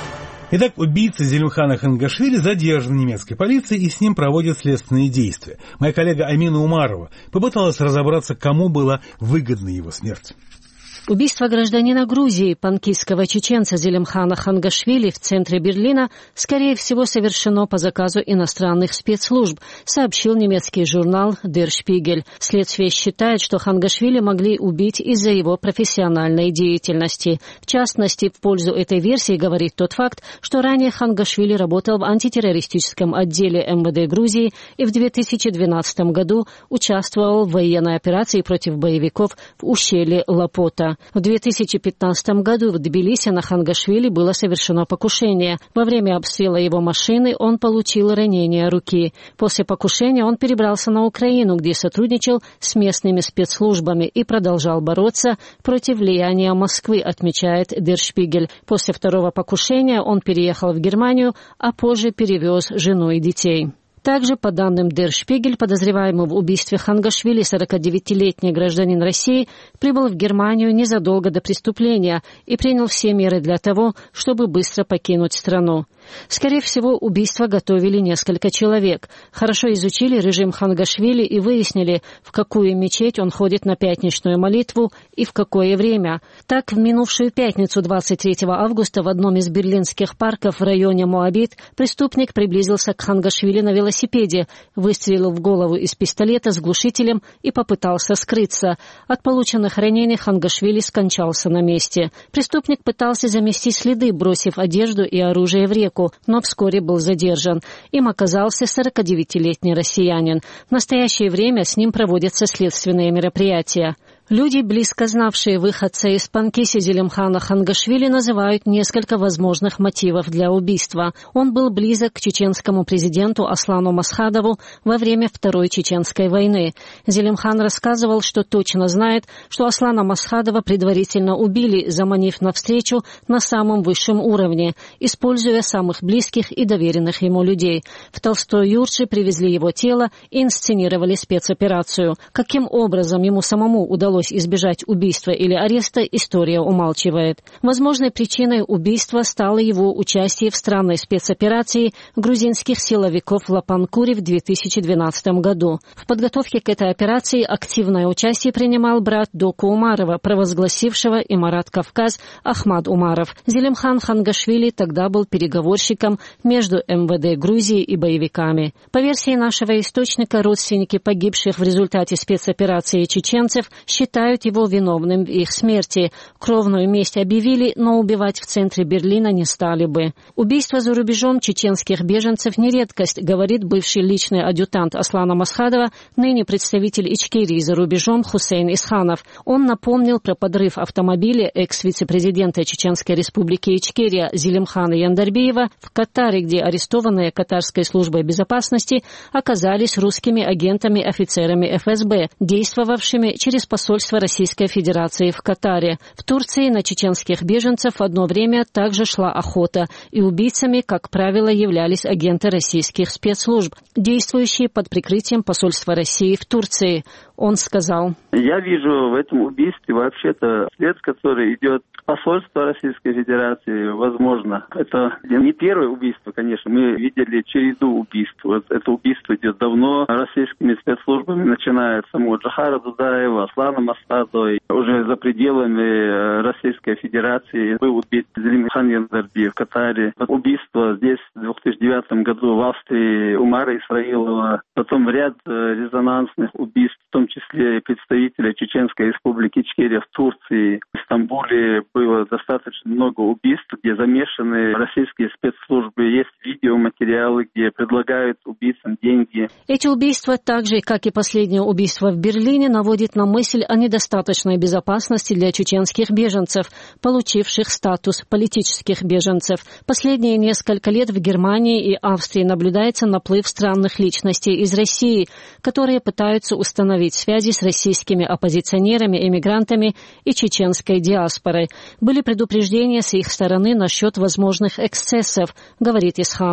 Итак, убийца Зелимхана Хангашвили задержан немецкой полицией, и с ним проводят следственные действия. Моя коллега Амина Умарова попыталась разобраться, кому была выгодна его смерть. Убийство гражданина Грузии, панкистского чеченца Зелимхана Хангашвили в центре Берлина, скорее всего, совершено по заказу иностранных спецслужб, сообщил немецкий журнал Der Spiegel. Следствие считает, что Хангашвили могли убить из-за его профессиональной деятельности. В частности, в пользу этой версии говорит тот факт, что ранее Хангашвили работал в антитеррористическом отделе МВД Грузии и в 2012 году участвовал в военной операции против боевиков в ущелье Лапота. В 2015 году в Тбилиси на Хангашвили было совершено покушение. Во время обстрела его машины он получил ранение руки. После покушения он перебрался на Украину, где сотрудничал с местными спецслужбами и продолжал бороться против влияния Москвы, отмечает Der Spiegel. После второго покушения он переехал в Германию, а позже перевез жену и детей. Также, по данным Der Spiegel, подозреваемый в убийстве Хангашвили 49-летний гражданин России прибыл в Германию незадолго до преступления и принял все меры для того, чтобы быстро покинуть страну. Скорее всего, убийство готовили несколько человек. Хорошо изучили режим Хангашвили и выяснили, в какую мечеть он ходит на пятничную молитву и в какое время. Так, в минувшую пятницу 23 августа в одном из берлинских парков в районе Моабит преступник приблизился к Хангашвили на велосипеде, выстрелил в голову из пистолета с глушителем и попытался скрыться. От полученных ранений Хангашвили скончался на месте. Преступник пытался замести следы, бросив одежду и оружие в реку, но вскоре был задержан. Им оказался 49-летний россиянин. В настоящее время с ним проводятся следственные мероприятия. Люди, близко знавшие выходца из Панкиси Зелимхана Хангашвили, называют несколько возможных мотивов для убийства. Он был близок к чеченскому президенту Аслану Масхадову во время Второй Чеченской войны. Зелимхан рассказывал, что точно знает, что Аслана Масхадова предварительно убили, заманив на встречу на самом высшем уровне, используя самых близких и доверенных ему людей. В Толстой-Юрчи привезли его тело и инсценировали спецоперацию. Каким образом ему самому удалось избежать убийства или ареста, история умалчивает. Возможной причиной убийства стало его участие в странной спецоперации грузинских силовиков в Лапанкуре в 2012 году. В подготовке к этой операции активное участие принимал брат Доку Умарова, провозгласившего Имарат Кавказ Ахмад Умаров. Зелимхан Хангашвили тогда был переговорщиком между МВД Грузии и боевиками. По версии нашего источника, родственники погибших в результате спецоперации чеченцев считают его виновным в их смерти. Кровную месть объявили, но убивать в центре Берлина не стали бы. Убийство за рубежом чеченских беженцев не редкость, говорит бывший личный адъютант Аслана Масхадова, ныне представитель Ичкерии за рубежом Хусейн Исханов. Он напомнил про подрыв автомобиля экс-вице-президента Чеченской республики Ичкерия Зелимхана Яндарбиева в Катаре, где арестованные Катарской службой безопасности оказались русскими агентами-офицерами ФСБ, действовавшими через посольство Российской Федерации в Катаре. В Турции на чеченских беженцев одно время также шла охота, и убийцами, как правило, являлись агенты российских спецслужб, действующие под прикрытием посольства России в Турции. Он сказал: «Я вижу в этом убийстве вообще-то след, который идет к посольству Российской Федерации, возможно. Это не первое убийство, конечно. Мы видели череду убийств. Вот это убийство идет давно российскими спецслужбами, начиная с самого Джохара Дудаева, Аслана Масхадова. Уже за пределами Российской Федерации был убит Зелимхан Яндарбиев в Катаре. Убийство здесь в 2009 году в Австрии Умара Исраилова. Потом ряд резонансных убийств, в том числе представителя Чеченской республики Ичкерия в Турции. В Стамбуле было достаточно много убийств, где замешаны российские спецслужбы. Есть видеоматериалы, где предлагают убийцам деньги. Эти убийства, так же, как и последнее убийство в Берлине, наводят на мысль о недостаточной безопасности для чеченских беженцев, получивших статус политических беженцев. Последние несколько лет в Германии и Австрии наблюдается наплыв странных личностей из России, которые пытаются установить связи с российскими оппозиционерами, эмигрантами и чеченской диаспорой. Были предупреждения с их стороны насчет возможных эксцессов, говорит Исханов.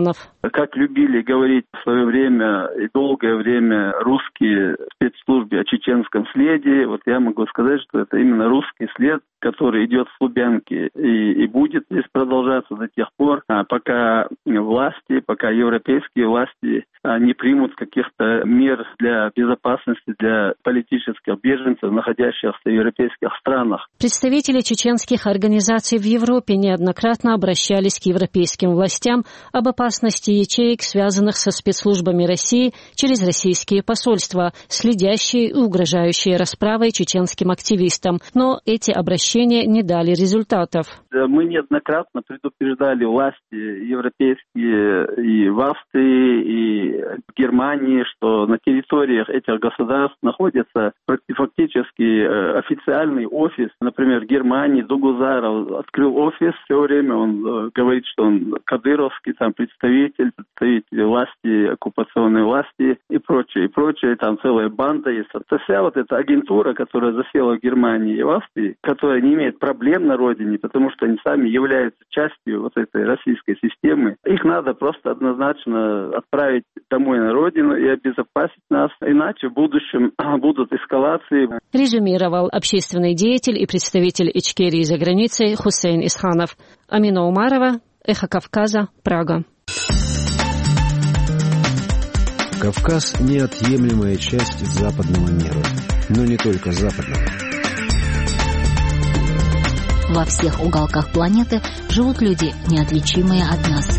как любили говорить в свое время и долгое время русские спецслужбы о чеченском следе, вот я могу сказать, что это именно русский след, который идет с Лубянки и будет здесь продолжаться до тех пор, пока власти, пока европейские власти не примут каких-то мер для безопасности для политических беженцев, находящихся в европейских странах. Представители чеченских организаций в Европе неоднократно обращались к европейским властям об опасности ячеек, связанных со спецслужбами России через российские посольства, следящие и угрожающие расправой чеченским активистам. Но эти обращения не дали результатов. Мы неоднократно предупреждали власти европейские и в Австрии, и в Германии, что на территориях этих государств находится фактически официальный офис. Например, в Германии Дугузаров открыл офис, все время он говорит, что он кадыровский там представитель власти, оккупационной власти и прочее. Там целая банда есть. Это вся вот эта агентура, которая засела в Германии и в Австрии, которая не имеет проблем на родине, потому что они сами являются частью вот этой российской системы. Их надо просто однозначно отправить домой на родину и обезопасить нас, иначе в будущем будут эскалации. Резюмировал общественный деятель и представитель Ичкерии за границей Хусейн Исханов. Амина Умарова, Эхо Кавказа, Прага. Кавказ – неотъемлемая часть западного мира, но не только западного. Во всех уголках планеты живут люди, неотличимые от нас.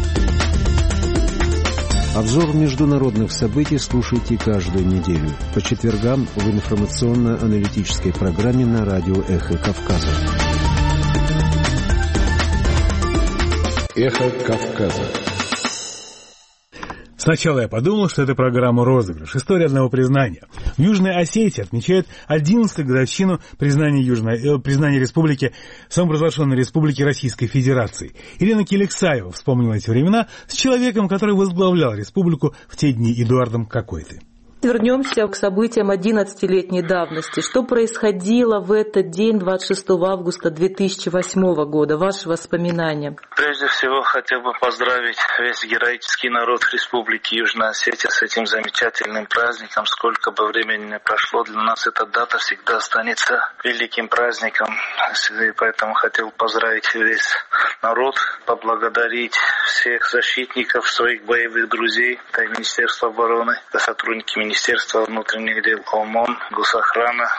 Обзор международных событий слушайте каждую неделю по четвергам в информационно-аналитической программе на радио «Эхо Кавказа». «Эхо Кавказа». Сначала я подумал, что это программа «Розыгрыш. История одного признания». В Южной Осетии отмечают 11-ю годовщину признания республики, самопровозглашенной республики Российской Федерации. Елена Келексаева вспомнила эти времена с человеком, который возглавлял республику в те дни, Эдуардом Какой-то. Вернемся к событиям 11-летней давности. Что происходило в этот день, 26 августа 2008 года? Ваши воспоминания. Прежде всего, хотел бы поздравить весь героический народ Республики Южная Осетия с этим замечательным праздником. Сколько бы времени не прошло, для нас эта дата всегда останется великим праздником. И поэтому хотел поздравить весь народ, поблагодарить всех защитников, своих боевых друзей, это Министерство обороны, сотрудники Министерства внутренних дел, ОМОН, Госохрана,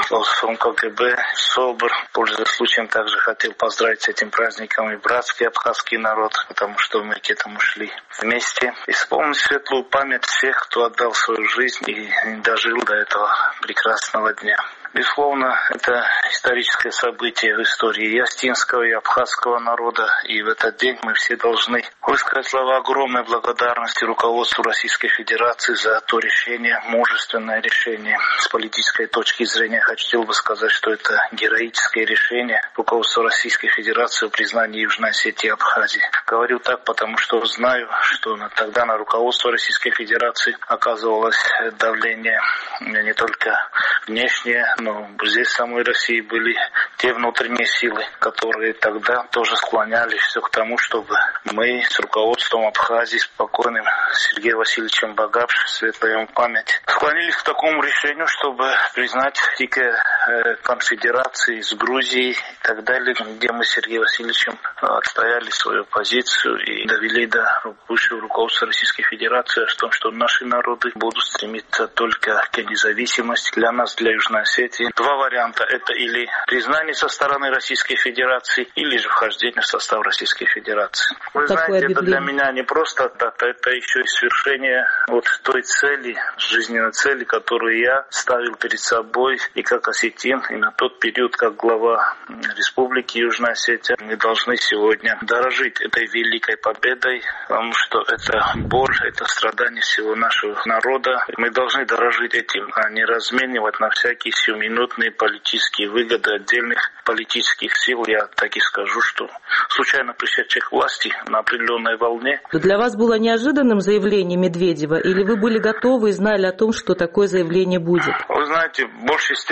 КГБ, СОБР. Пользуясь случаем, также хотел поздравить с этим праздником и братский абхазский народ, потому что мы к этому шли вместе. И вспомнить светлую память всех, кто отдал свою жизнь и дожил до этого прекрасного дня. Безусловно, это историческое событие в истории и остинского, и абхазского народа. И в этот день мы все должны высказать слова огромной благодарности руководству Российской Федерации за то решение, мужественное решение. С политической точки зрения хотел бы сказать, что это героическое решение руководства Российской Федерации о признании Южной Осетии и Абхазии. Говорю так, потому что знаю, что тогда на руководство Российской Федерации оказывалось давление не только внешнее, но здесь в самой России были те внутренние силы, которые тогда тоже склоняли все к тому, чтобы мы с руководством Абхазии, с покойным Сергеем Васильевичем Багапш, светлая ему память, склонились к такому решению, чтобы признать дикие конфедерации с Грузией и так далее, где мы с Сергеем Васильевичем отстояли свою позицию и довели до высшего руководства Российской Федерации о том, что наши народы будут стремиться только к независимости. Для нас, для Южной Осетии, два варианта. Это или признание со стороны Российской Федерации, или же вхождение в состав Российской Федерации. Вы знаете, это для меня не просто дата, это еще и свершение вот той цели, жизненной цели, которую я ставил перед собой и как осетин, и на тот период, как глава Республики Южная Осетия. Мы должны сегодня дорожить этой великой победой, потому что это боль, это страдание всего нашего народа. Мы должны дорожить этим, а не разменивать на всякие сиюминутные политические выгоды отдельных политических сил. Я так и скажу, что случайно пришедших к власти на определенной волне. Для вас было неожиданным заявление Медведева, или вы были готовы и знали о том, что такое заявление будет? Вы знаете, в большей степени все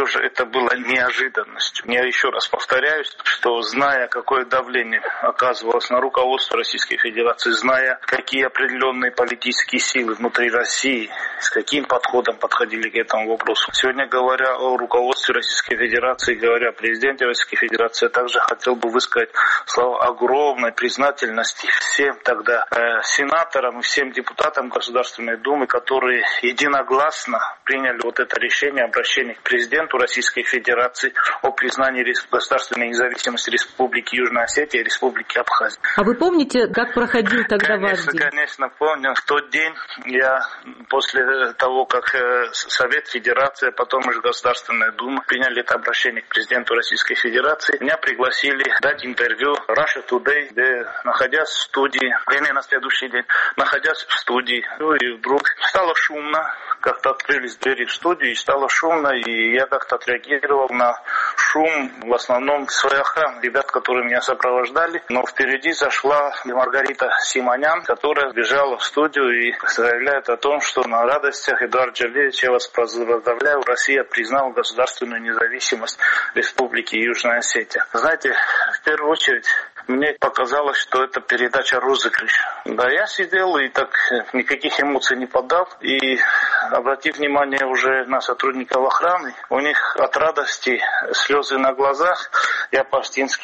все же это было неожиданностью. Я еще раз повторяюсь, что зная, какое давление оказывалось на руководство Российской Федерации, зная, какие определенные политические силы внутри России, с каким подходом подходили к этому вопросу. Сегодня, говоря о руководстве Российской Федерации, говоря о президенте Российской Федерации, я также хотел бы высказать слова огромной признательности всем тогда сенаторам и всем депутатам Государственной Думы, которые единогласно приняли вот это решение, обращение к президенту Российской Федерации о признании государственной независимости Республики Южная Осетия и Республики Абхазия. А вы помните, как проходил тогда ваш день? Конечно, помню. В тот день я после того, как Совет Федерации, а потом уже Государственная Дума приняли это обращение к президенту Российской Федерации, меня пригласили дать интервью Russia Today, где, находясь в студии, на следующий день, находясь в студии, и вдруг стало шумно, как-то открылись двери в студию, и стало шумно, и я как-то отреагировал на шум, в основном своей охраны, ребят, которые меня сопровождали, но впереди зашла Маргарита Симонян, которая бежала в студию и заявляет о том, что на радостях, Эдуард Джавлевич, я вас поздравляю, Россия признала государственную независимость Республики Южная Осетия. Знаете, в первую очередь, мне показалось, что это передача розыгрыш. Да, я сидел и так никаких эмоций не подал. И обратив внимание уже на сотрудников охраны, у них от радости слезы на глазах. Я по-аштински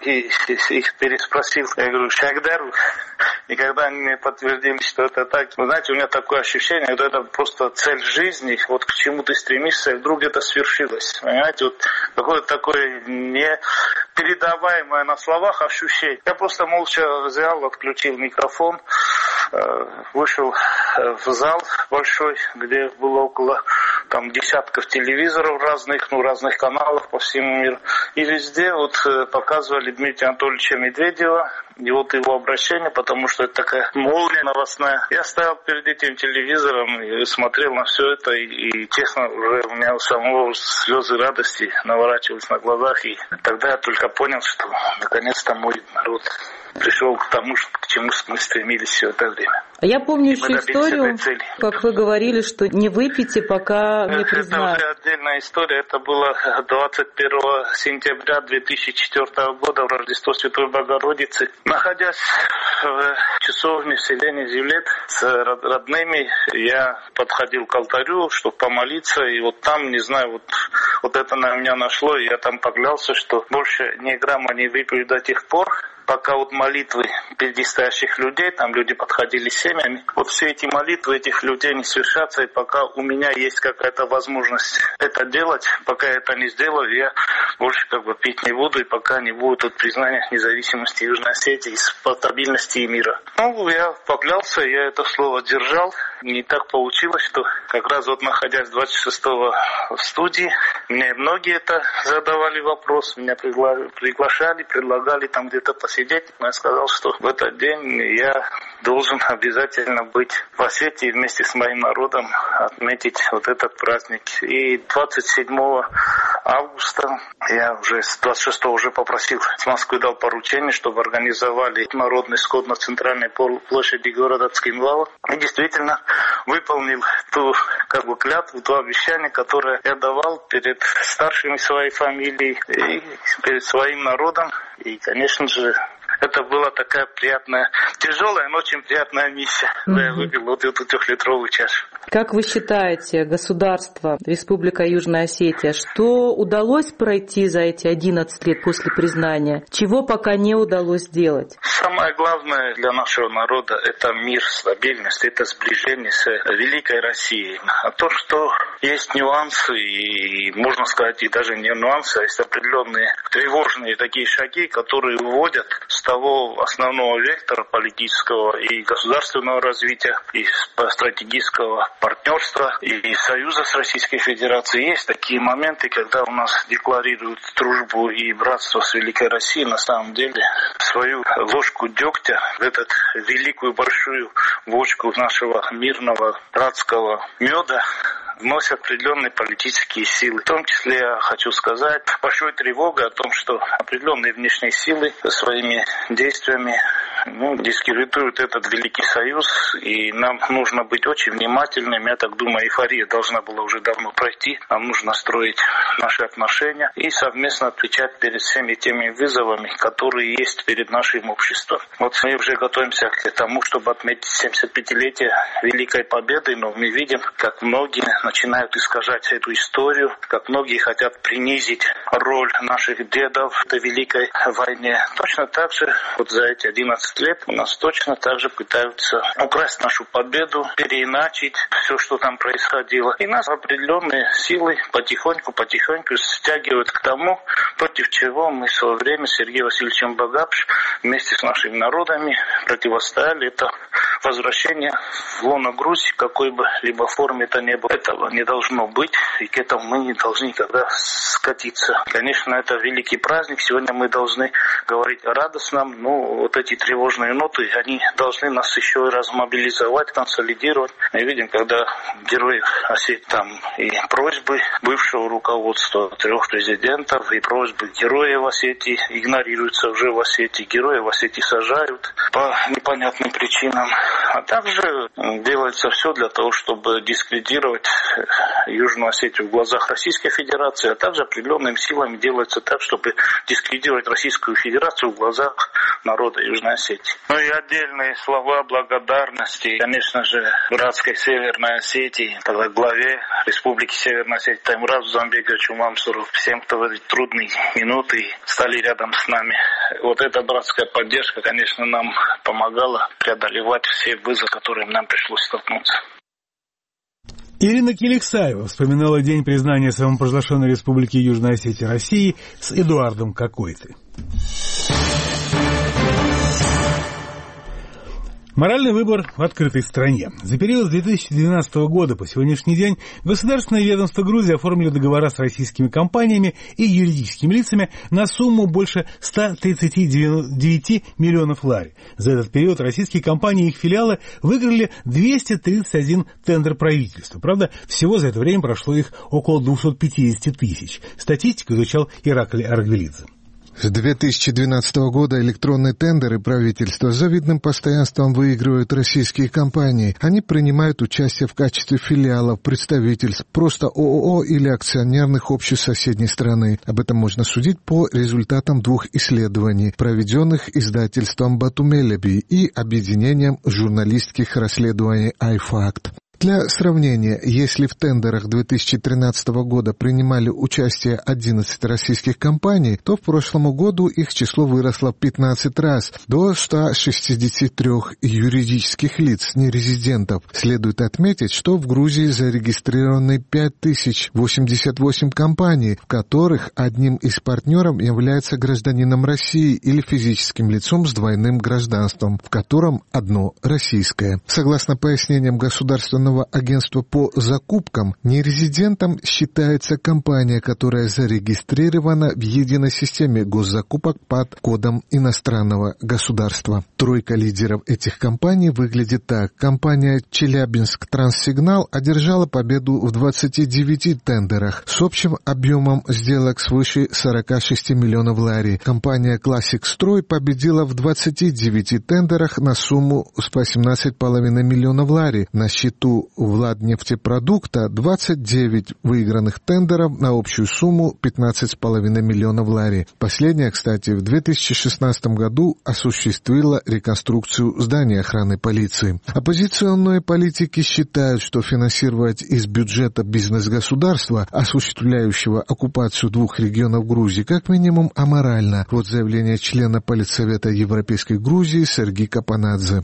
их переспросил. Я говорю, «Шагдеру». И когда они мне подтвердили, что это так, вы знаете, у меня такое ощущение, что это просто цель жизни, вот к чему ты стремишься, и вдруг это свершилось. Понимаете, вот какое-то такое непередаваемое на словах ощущение. Я просто молча взял, отключил микрофон, вышел в зал большой, где было около десятков телевизоров разных каналов по всему миру. И везде вот показывали Дмитрия Анатольевича Медведева, и вот его обращение, потому что это такая молния новостная. Я стоял перед этим телевизором и смотрел на все это, и честно, уже у меня у самого слезы радости наворачивались на глазах, и тогда я только понял, что наконец-то мой народ пришел к тому, к чему мы стремились все это время. Я помню еще историю, как вы говорили, что не выпейте, пока не признают. Это уже отдельная история. Это было 21 сентября 2004 года, в Рождество Святой Богородицы. Находясь в часовне в селении Зевлет с родными, я подходил к алтарю, чтобы помолиться, и вот там, не знаю, вот это на меня нашло, и я там поклялся, что больше ни грамма не выпью до тех пор, пока вот молитвы впереди стоящих людей, там люди подходили с семьями, вот все эти молитвы этих людей не свершатся, и пока у меня есть какая-то возможность это делать, пока я это не сделаю, я больше пить не буду, и пока не будет признания независимости Южной Осетии, стабильности и мира. Я поклялся, я это слово держал. Не так получилось, что как раз находясь 26-го в студии, мне многие это задавали вопрос, меня приглашали, предлагали там где-то посидеть. Но я сказал, что в этот день я должен обязательно быть в Осетии вместе с моим народом, отметить вот этот праздник. И 27 августа я уже с 26-го уже попросил с Москвы, дал поручение, чтобы организовали народный сход на центральной площади города Цкинвала. И действительно выполнил ту клятву, то обещание, которое я давал перед старшими своей фамилией и перед своим народом. И, конечно же, это была такая приятная, тяжелая, но очень приятная миссия. Я выпил вот эту 3-литровую чашу. Как вы считаете, государство, Республика Южная Осетия, что удалось пройти за эти 11 лет после признания? Чего пока не удалось сделать? Самое главное для нашего народа – это мир, стабильность, это сближение с великой Россией. А то, что есть нюансы, и можно сказать, и даже не нюансы, а есть определенные тревожные такие шаги, которые уводят с того основного вектора политического и государственного развития, и стратегического партнерства, и союза с Российской Федерацией. Есть такие моменты, когда у нас декларируют дружбу и братство с великой Россией, на самом деле свою ложку дегтя в эту великую большую бочку нашего мирного братского меда вносят определенные политические силы. В том числе я хочу сказать большой тревогой о том, что определенные внешние силы своими действиями дискредитуют этот Великий Союз, и нам нужно быть очень внимательными. Я так думаю, эйфория должна была уже давно пройти. Нам нужно строить наши отношения и совместно отвечать перед всеми теми вызовами, которые есть перед нашим обществом. Вот мы уже готовимся к тому, чтобы отметить 75-летие Великой Победы, но мы видим, как многие начинают искажать эту историю, как многие хотят принизить роль наших дедов в этой Великой войне. Точно так же вот за эти 11 лет у нас точно так же пытаются украсть нашу победу, переиначить все, что там происходило. И нас определенные силы потихоньку стягивают к тому, против чего мы в свое время с Сергеем Васильевичем Багапш вместе с нашими народами противостояли. Это возвращение в лоно Грузии, в какой бы либо форме это ни было. Этого не должно быть, и к этому мы не должны никогда скатиться. Конечно, это великий праздник. Сегодня мы должны говорить радостно, но вот эти тревожные ноты, они должны нас еще раз мобилизовать, консолидировать. Мы видим, когда герои Осетии, там и просьбы бывшего руководства 3 президентов, и просьбы героев Осетии игнорируются уже в Осетии. Героев Осетии сажают по непонятным причинам. А также делается все для того, чтобы дискредитировать Южную Осетию в глазах Российской Федерации, а также определенными силами делается так, чтобы дискредитировать Российскую Федерацию в глазах народа Южной Осетии. Ну и отдельные слова благодарности, конечно же, братской Северной Осетии, тогда главе Республики Северная Осетия Таймуразу Замбековичу Мамсуру, всем, кто в эти трудные минуты стали рядом с нами. Вот эта братская поддержка, конечно, нам помогала преодолевать все вызовы, с которыми нам пришлось столкнуться. Ирина Киликсаева вспоминала день признания самопровозглашенной Республики Южная Осетия России с Эдуардом Какойты. Моральный выбор в открытой стране. За период с 2012 года по сегодняшний день государственные ведомства Грузии оформили договора с российскими компаниями и юридическими лицами на сумму больше 139 миллионов лари. За этот период российские компании и их филиалы выиграли 231 тендер правительства. Правда, всего за это время прошло их около 250 тысяч. Статистику изучал Ираклий Аргвелидзе. С 2012 года электронные тендеры правительства с завидным постоянством выигрывают российские компании. Они принимают участие в качестве филиалов, представительств, просто ООО или акционерных обществ соседней страны. Об этом можно судить по результатам 2 исследований, проведенных издательством Батумелеби и объединением журналистских расследований iFact. Для сравнения, если в тендерах 2013 года принимали участие 11 российских компаний, то в прошлом году их число выросло в 15 раз, до 163 юридических лиц, нерезидентов. Следует отметить, что в Грузии зарегистрированы 5088 компаний, в которых одним из партнеров является гражданином России или физическим лицом с двойным гражданством, в котором одно российское. Согласно пояснениям Государственного агентства по закупкам, нерезидентом считается компания, которая зарегистрирована в единой системе госзакупок под кодом иностранного государства. Тройка лидеров этих компаний выглядит так. Компания Челябинск Транссигнал одержала победу в 29 тендерах с общим объемом сделок свыше 46 миллионов лари. Компания Классик Строй победила в 29 тендерах на сумму с 18,5 миллионов лари. На счету Владнефтепродукта 29 выигранных тендеров на общую сумму 15,5 миллионов лари. Последняя, кстати, в 2016 году осуществила реконструкцию здания охраны полиции. Оппозиционные политики считают, что финансировать из бюджета бизнес государства, осуществляющего оккупацию 2 регионов Грузии, как минимум аморально. Вот заявление члена Политсовета Европейской Грузии Сергей Капанадзе.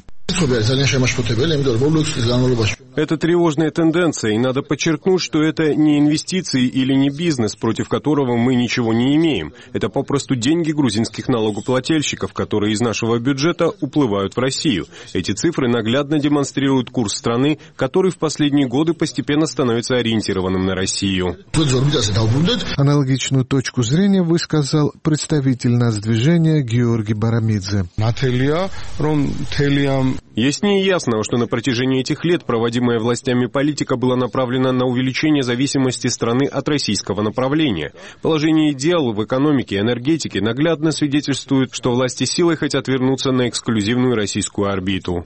Это тревожная тенденция, и надо подчеркнуть, что это не инвестиции или не бизнес, против которого мы ничего не имеем. Это попросту деньги грузинских налогоплательщиков, которые из нашего бюджета уплывают в Россию. Эти цифры наглядно демонстрируют курс страны, который в последние годы постепенно становится ориентированным на Россию. Аналогичную точку зрения высказал представитель нацдвижения Георгий Барамидзе. Яснее ясного, что на протяжении этих лет проводимая властями политика была направлена на увеличение зависимости страны от российского направления. Положение дел в экономике и энергетике наглядно свидетельствует, что власти силой хотят вернуться на эксклюзивную российскую орбиту.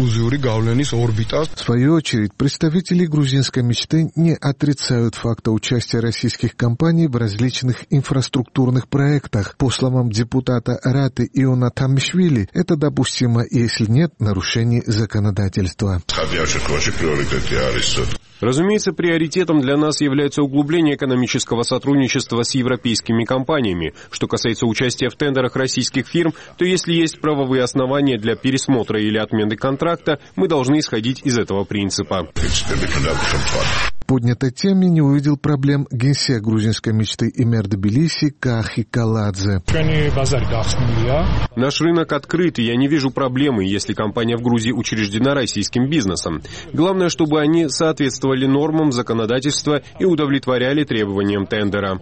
В свою очередь, представители грузинской мечты не отрицают факта участия российских компаний в различных инфраструктурных проектах. По словам депутата Раты Иона Тамишвили, это допустимо, если нет нарушений законодательства. Разумеется, приоритетом для нас является углубление экономического сотрудничества с европейскими компаниями. Что касается участия в тендерах российских фирм, то если есть правовые основания для пересмотра или отмены контракта, мы должны исходить из этого принципа. В поднятой теме не увидел проблем генсек грузинской мечты Эмер Тбилиси Кахи Каладзе. Наш рынок открыт, и я не вижу проблемы, если компания в Грузии учреждена российским бизнесом. Главное, чтобы они соответствовали нормам законодательства и удовлетворяли требованиям тендера.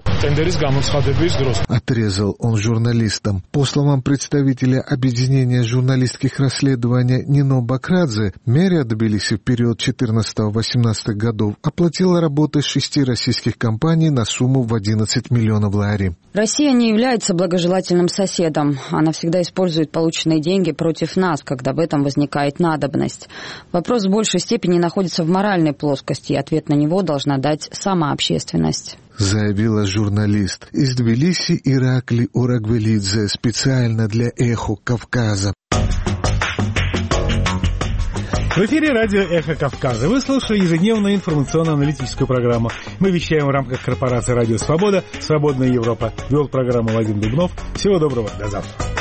Отрезал он журналистам. По словам представителя объединения журналистских расследований Нино Бакрадзе, мэрия Тбилиси в период 14-18 годов оплатила работы 6 российских компаний на сумму в 11 миллионов лари. Россия не является благожелательным соседом. Она всегда использует полученные деньги против нас, когда в этом возникает надобность. Вопрос в большей степени находится в моральной плоскости, и ответ на него должна дать сама общественность. Заявила журналист из Тбилиси Иракли Урагвелидзе специально для «Эхо Кавказа». В эфире радио «Эхо Кавказа». Вы слушали ежедневную информационно-аналитическую программу. Мы вещаем в рамках корпорации «Радио Свобода», «Свободная Европа». Вел программу Вадим Дубнов. Всего доброго, до завтра.